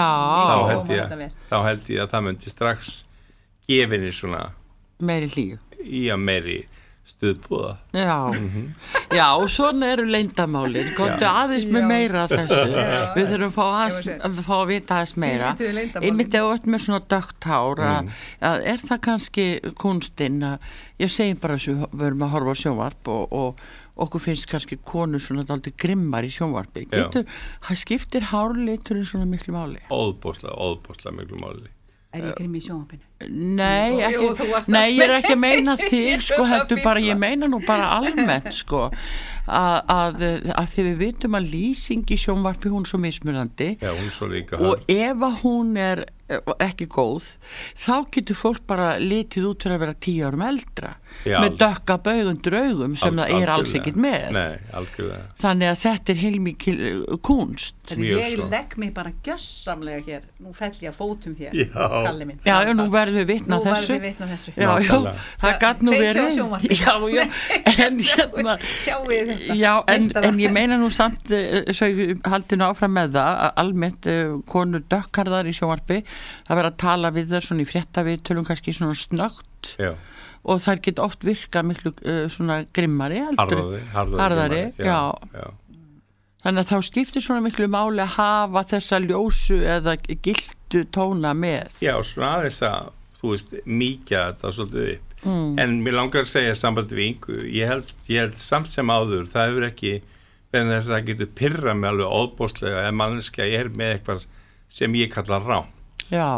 Speaker 5: þá held ég að það myndi strax gefinni svona
Speaker 1: meiri hlýju
Speaker 5: meiri stuðbúða
Speaker 1: já, og svona eru leyndamálir komdu aðeins með meira þessu við þurfum að fá að vita aðeins meira einmitt ef öll með svona dökkt hár að er það kannski kunstinn að ég segi bara þessu við erum að horfa á sjónvarp og okkur finnst kannski konur svona dálítið grimmar í sjónvarpi það skiptir hárliturinn svona miklu máli
Speaker 5: óðbóðslega miklu máli
Speaker 6: Er ég grimm í sjónvarpinu?
Speaker 1: Nei, ég er ekki að meina þig sko, heldur bara, ég meina nú bara almennt sko, að því við vitum að lýsing í sjónvarpi hún er svo mismunandi.
Speaker 5: Já, hún er svo líka
Speaker 1: og ef að hún er ekki góð, þá getur fólk bara litið út fyrir að vera 10 árum eldra. Já, með dökka bauðum draugum sem það er alls ekkert með.
Speaker 5: Nei, algjörlega.
Speaker 1: Þannig að þetta er heilmikil kunst.
Speaker 6: Ég legg mig bara gjössamlega hér, nú fell ég að fótum þér, Kalli minn.
Speaker 1: Já, nú verðum við vitna þessu. Já, það gat nú verið. Já, en hérna, já, en ég meina nú samt, svo ég haldi nú áfram með það, almennt konur dökkarðar í sjónvarpi, það verður að tala við þær svona í fréttaviðtölum, kannski svona snöggt. Já. Og þær geta oft virka miklu svona grimmari, harðari, já. Þannig að þá skiptir svona miklu máli að hafa þessa ljósu eða gildu tóna með.
Speaker 5: Já, svona aðeins að, þú veist, mýkja þetta svolítið upp. En mér langar að segja samband við Ingu, ég held samt sem áður, það hefur ekki verið þess að það getur pirra mig alveg óbóðslega ef manneskja ég er með eitthvað sem ég kalla rám. Já.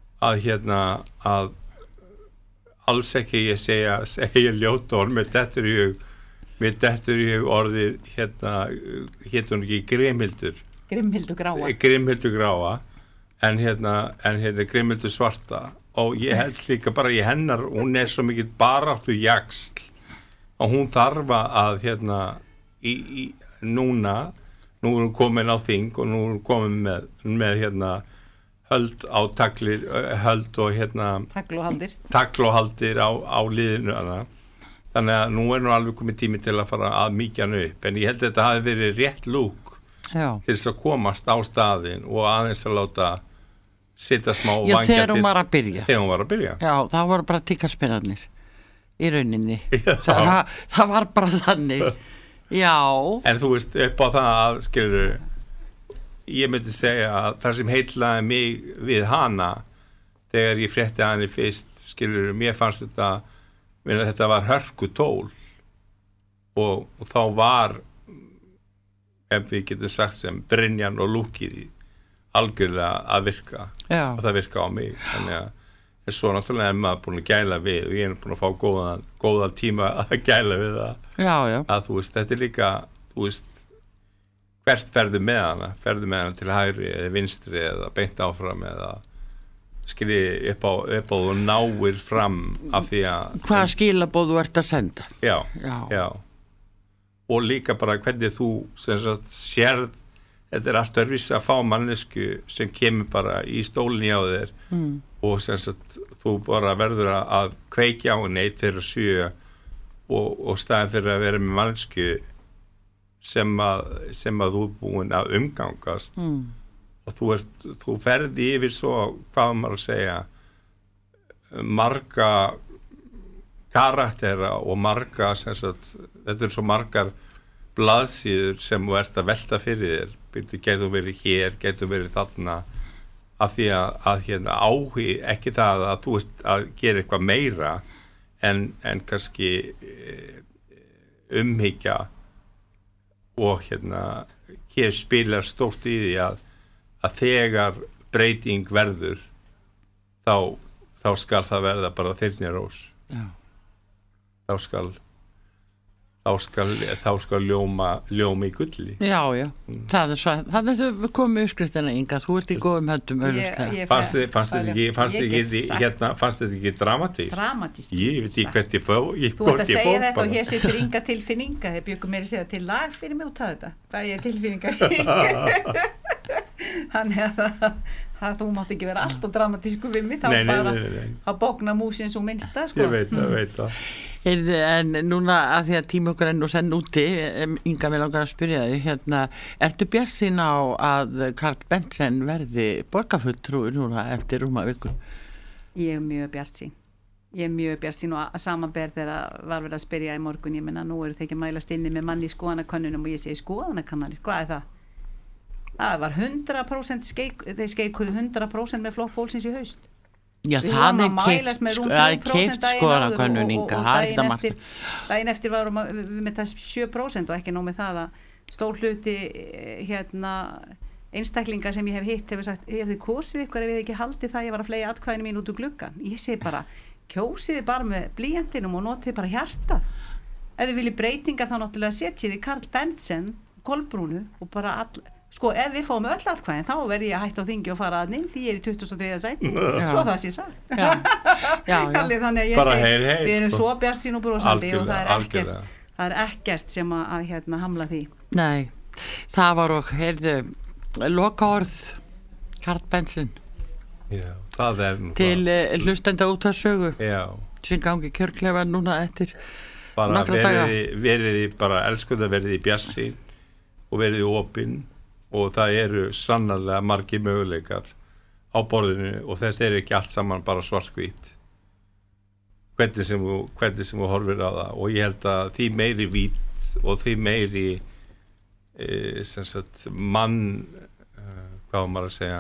Speaker 5: Að alls ekki ég segja ljóta orð, mér dettur í hug orðið hún ekki Grimhildur gráa en Grimhildur svarta og ég held líka bara í hennar, hún er svo mikið baráttu jaxl og hún þarf að nú er hún komin á þing og nú er hún komin með höld á höld og tagl og haldir á liðinu þannig að nú er nú alveg komið tími til að fara að mýkja hann upp en ég held að þetta hafi verið rétt lúk til þess að komast á staðinn og aðeins að láta sitja smá
Speaker 1: vangjandi þegar hún var að byrja já, það voru bara tikkarspinnarnir í rauninni það var bara þannig já
Speaker 5: en þú veist upp á það að skilur ég myndi segja að það sem heillaði mig við hana þegar ég frétti hana fyrst skilur, mér fannst þetta var hörku tól og þá var ef við getum sagt sem Brynjan og Lúkir algjörlega að virka og það virka á mig þannig að svo náttúrulega er maður búin að gæla við og ég er búin að fá góða tíma að gæla við það að þú veist, þetta er líka þú veist hvert ferðu með hana til hægri eða vinstri eða beint áfram eða skilji upp á þú náir fram af því að
Speaker 1: hvaða skilaboð þú ert að senda
Speaker 5: já og líka bara hvernig þú sem sagt sérð þetta er allt öðruvísi að fá mannesku sem kemur bara í stólinni á þér og sem sagt þú bara verður að kveikja á henni 1-7 og staðin fyrir að vera með mannesku sem að þú er búin að umgangast og þú ferði yfir svo hvað maður að segja marga karaktera og marga þetta er svo margar blaðsíður sem þú ert að velta fyrir þér getur verið hér, getur verið þarna af því að áhugi ekki það að þú ert að gera eitthvað meira en kannski umhyggja og hér spilar stórt í því að þegar breyting verður þá skal það verða bara þyrnirós þá skal ljóma í gulli
Speaker 1: já það er svo þannig að þú komið uppskriftina Inga þú ert í góðum höndum
Speaker 5: fannst þetta ekki dramatískt ég veit ekki hvert ég fór
Speaker 6: þú ert að segja þetta og hér situr Inga tilfinninga þeir byggum mér að segja til lag fyrir mig út af þetta hvað ég er tilfinninga þannig að þú mátt ekki vera alltaf dramatísku við mig þá bara að bókna músin svo minnsta sko.
Speaker 5: ég veit það
Speaker 1: en núna að því að tíma okkar enn og senn úti Inga mig langar að spyrja þig ertu bjartsýn á að Karl Bentsen verði borgarfulltrúi núna eftir rúma viku?
Speaker 6: Ég er mjög bjartsýn og samanber þegar var verið að spyrja í morgun ég menna nú eru þeir ekki að mælast inni með manni í skoðanakönnunum og ég segi skoðanakannanir, hvað er það? Það var 100% þeir skeikuðu 100% með flokk fólksins í haust
Speaker 1: já það er keypt skoðanakönnun Inga
Speaker 6: daginn eftir varum við með það 7% og ekki nóg með það að stór hluti einstaklingar sem ég hef hitt hefur sagt, ef þið kosið ykkur ef ég ekki haldið það ég var að fleygja atkvæðinu mín út úr gluggan. Ég segi bara, kjósið bara með blýantinum og notið bara hjartað. Ef þið viljið breytinga þá náttúrulega setjið þið Karl Bentsen, Kolbrúnu og bara sko ef við fáum öll atkvæðin þá verði ég að hætta á þingi og fara að inn því ég er í 23. sæti. Svo það sé sagt. Já. Þannig að ég segi, við erum svo bjartsýn og brosandi og það er ekkert sem að hamla því. Nei,
Speaker 1: það var og loka orð Karl Bentsen.
Speaker 5: Já, það er
Speaker 1: til hlustenda út að sögu. Já. Sem gangi kjörklefa núna eftir
Speaker 5: bara verið bara elskuð að verið í bjassi og verið í opinn og það eru sannarlega margir möguleikar á borðinu og þetta er ekki allt saman bara svart-hvít. Hvernig sem þú horfir á það og ég held að því meiri vít og því meiri sem sagt hvað var maður að segja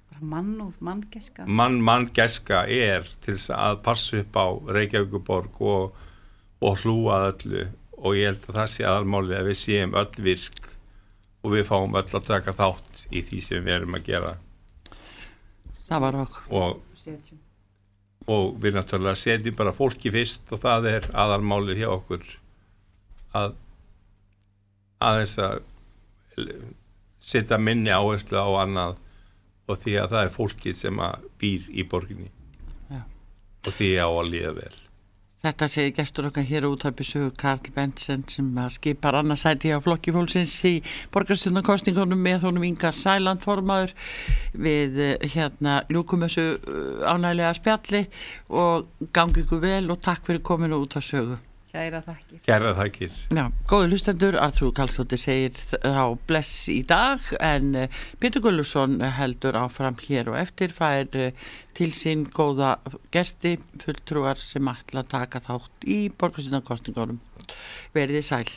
Speaker 5: manngæska er til þess að passa upp á Reykjavíkurborg og hlúa öllu og ég held að það sé aðalmáli að við séum öll virk og við fáum öll að taka þátt í því sem við erum að gera.
Speaker 1: Það var okkur
Speaker 5: og við náttúrulega setjum bara fólki fyrst og það er aðalmáli hjá okkur að aðeins að setja minni áherslu á annað og því að það er fólkið sem að býr í borginni. Já. Og því á að líða vel.
Speaker 1: Þetta segir gestur okkar hér út af besögu Karl Bentsen sem skipar annarsæti á Flokki fólksins í borgarstjórnarkosningunum með honum Inga Sæland formaður. Við ljúkum þessu ánægilega spjalli og gangi ykkur vel og takk fyrir kominu út af sögu.
Speaker 6: Kæra þakkir.
Speaker 5: Kæra þakkir.
Speaker 1: Já, góðu hlustendur, Artrúður Karlsdóttir segir á bless í dag en Pétur Gulluðsson heldur áfram hér og eftir fær til sín góða gesti, fulltrúar sem ætla að taka þátt í borgarstjórnarkosningunum. Verið sæl.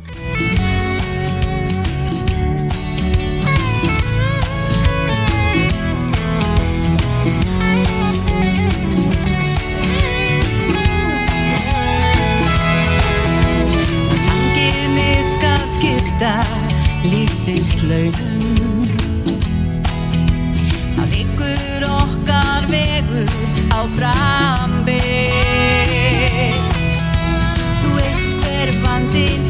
Speaker 14: Lífsins hlaupum Það liggur okkar vegur áfram beig Þú veist hver vandinn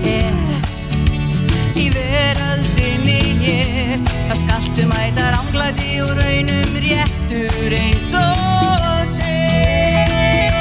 Speaker 14: í veröldinni Það skaltu mæta ranglæti og raunum réttur eins og teig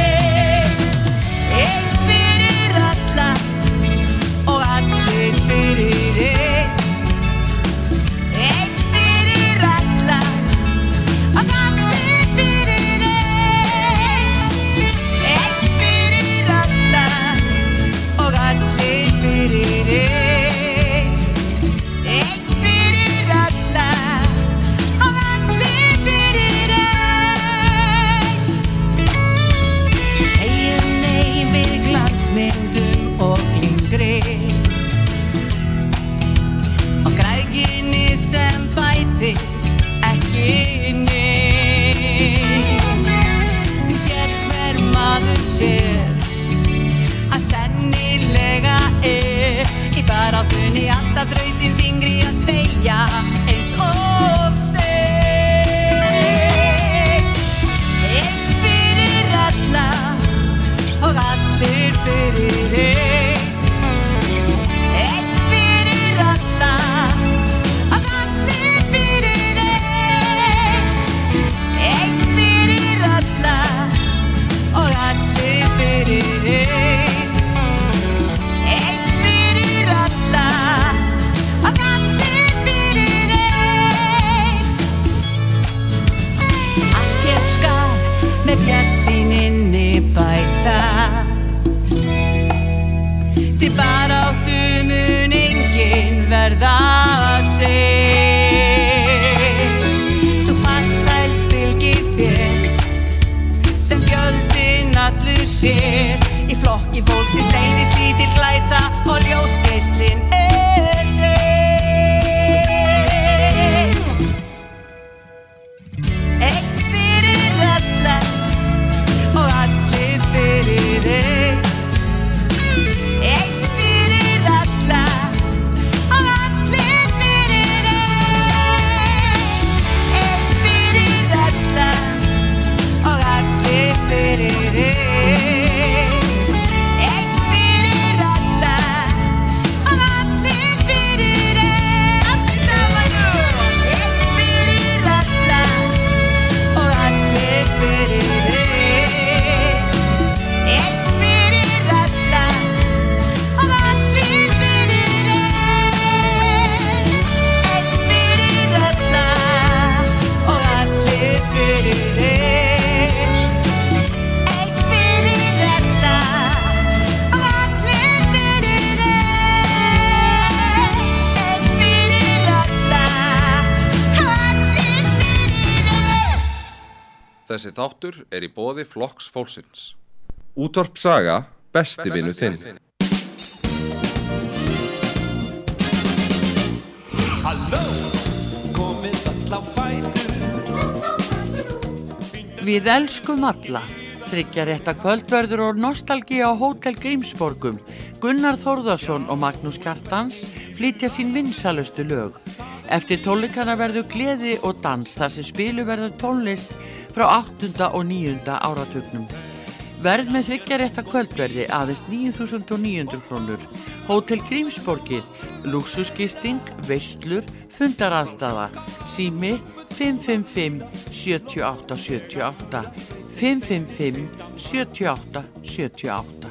Speaker 14: Eitt fyrir alla og allir fyrir einn Eitt fyrir alla og allir fyrir einn Eitt fyrir alla og allir fyrir einn Eitt fyrir alla og allir fyrir einn Segjum nei við glansmyndum og glingri sem bætir ekki neitt Því sér hver maður sér að sennilega í baráttunni alltaf þrautin þyngri að þegja eins og steinn Eitt fyrir alla og allir fyrir einn Eitt fyrir alla bjartsýninni bæta Til baráttu mun enginn verða sein Svo farsælt fylgir þér sem fjöldinn allur sér Í flokki fólksins leynist lítil glæta og ljósgeislinn hrein Eitt fyrir alla og allir fyrir einn Eitt fyrir alla og allir fyrir einn
Speaker 3: Þessi þáttur í boði Flokks Fólksins. Útvarp Saga, besti vinur þinn.
Speaker 14: Halló, komið all á fætur.
Speaker 1: Við elskum alla. Þriggja rétta kvöldverður og nostalgía á Hótel Grímsborgum. Gunnar Þórðarsson og Magnús Kjartans flytja sín vinsælustu lög. Eftir tónleikana verður gleði og dans þar sem spilu verður tónlist frá 8. og 9. áratugnum. Verð með þriggja rétta kvöldverði aðeins 9.900 krónur. Hótel Grímsborgir, lúxusgisting, veislur, fundaraðstaða. Sími 555 78 78 555 78 78.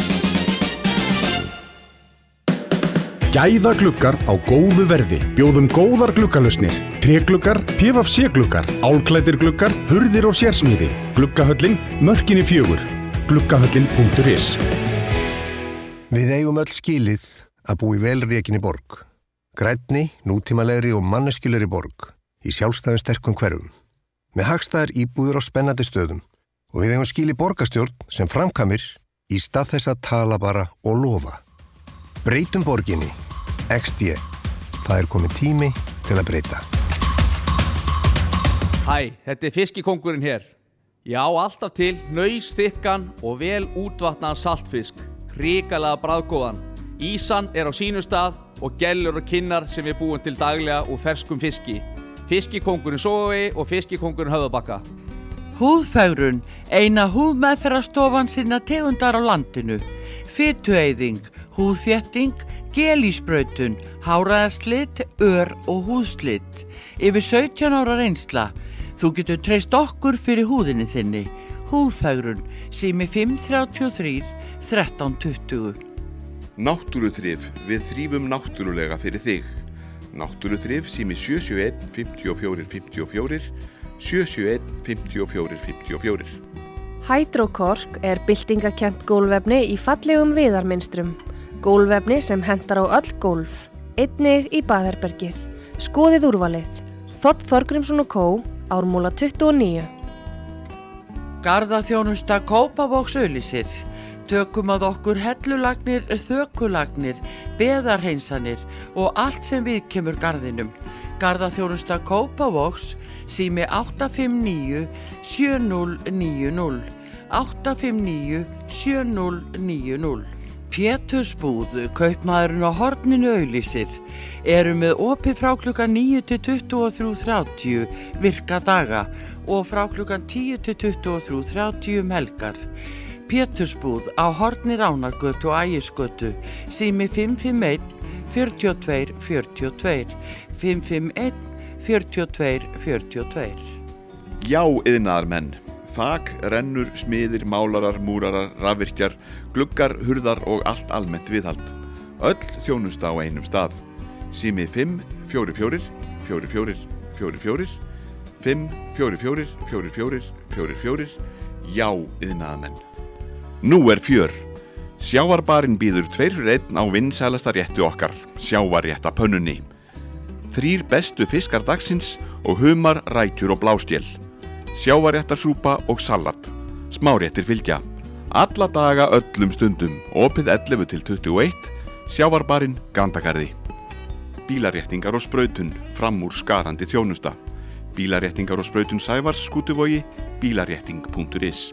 Speaker 15: Gæða gluggar á góðu verði. Bjóðum góðar gluggalusnir. Trégluggar, PVC-gluggar, álklæddir gluggar, hurðir og sérsmíði. Gluggahöllin, Mörkinni 4. Gluggahöllin.is.
Speaker 16: Við eigum öll skilið að búa í velrekinni borg. Grænni, nútímalegri og manneskjulegri borg. Í sjálfstæðum sterkum hverfum. Með hagstæðar íbúður á spennandi stöðum. Og við eigum skilið borgarstjórn sem framkvæmir í stað þess að tala bara og lofa. Breytum borginni. XD. Það komin tími til að breyta.
Speaker 17: Hæ, þetta fiskikóngurinn hér. Ég á alltaf til hnausþykkan og vel útvatnaðan saltfisk. Hrikalega bragðgóðan. Ísan á sínu stað og gellur og kinnar sem við búum til daglega úr ferskum fiski. Fiskikóngurinn Sogavegi og fiskikóngurinn Höfðabakka.
Speaker 1: Húðfegrun, eina húðmeðferðarstofan sinna tegundar á landinu. Fitueyðing, húðþétting, gelísbrautun, háræðarslit, ör og húðslit. Yfir 17 ára reynsla. Þú getur treyst okkur fyrir húðinni þinni. Húðfegrun, sími 533 1320.
Speaker 11: Náttúrutrif, við þrífum náttúrulega fyrir þig. Náttúrutrif, sími 771 54 54 771 54 54.
Speaker 2: Hydrokork byltingakent gólfefni í fallegum viðarmynstrum. Gólfefni sem hentar á öll gólf. Einnig í baðherbergið. Skoðið úrvalið. Þ. Þorgrímsson & Co. Ármúla 29.
Speaker 1: Garðaþjónusta Kópavogs auglýsir. Tökum að okkur hellulagnir, þökulagnir, beðarhreinsanir og allt sem viðkemur garðinum. Garðaþjónusta Kópavogs, sími 859 7090 859 7090. Pétursbúð, kaupmaðurinn á horninu auglýsir. Eru með opið frá klukkan 9 til 23:30 virka daga og frá klukkan 10 til 23:30 helgar. Pétursbúð á horni Ránargötu og Ægisgötu, sími 551 42 42 551 42 42.
Speaker 11: Já, iðnaðarmenn. Þak, rennur, smiðir, málarar, múrarar, rafvirkjar, gluggar, hurðar og allt almennt viðhald. Öll þjónusta á einum stað. Sími 5 44 44 44 5 44 44 44. Já, iðnaðarmenn. Nú fjör. Sjávarbarinn býður 2 fyrir 1 á vinsælasta rétti okkar, sjávarrétta pönnunni. 3 bestu fiskar dagsins og humar, rækjur og bláskel. Sjávarréttarsúpa og salat. Smáréttir fylgja. Alla daga öllum stundum, opið 11 til 21, sjávarbarinn Grandagarði. Bílaréttingar og sprautun, fram úr skarandi þjónusta. Bílaréttingar og sprautun Sævars, Skútuvogi, bílarétting.is.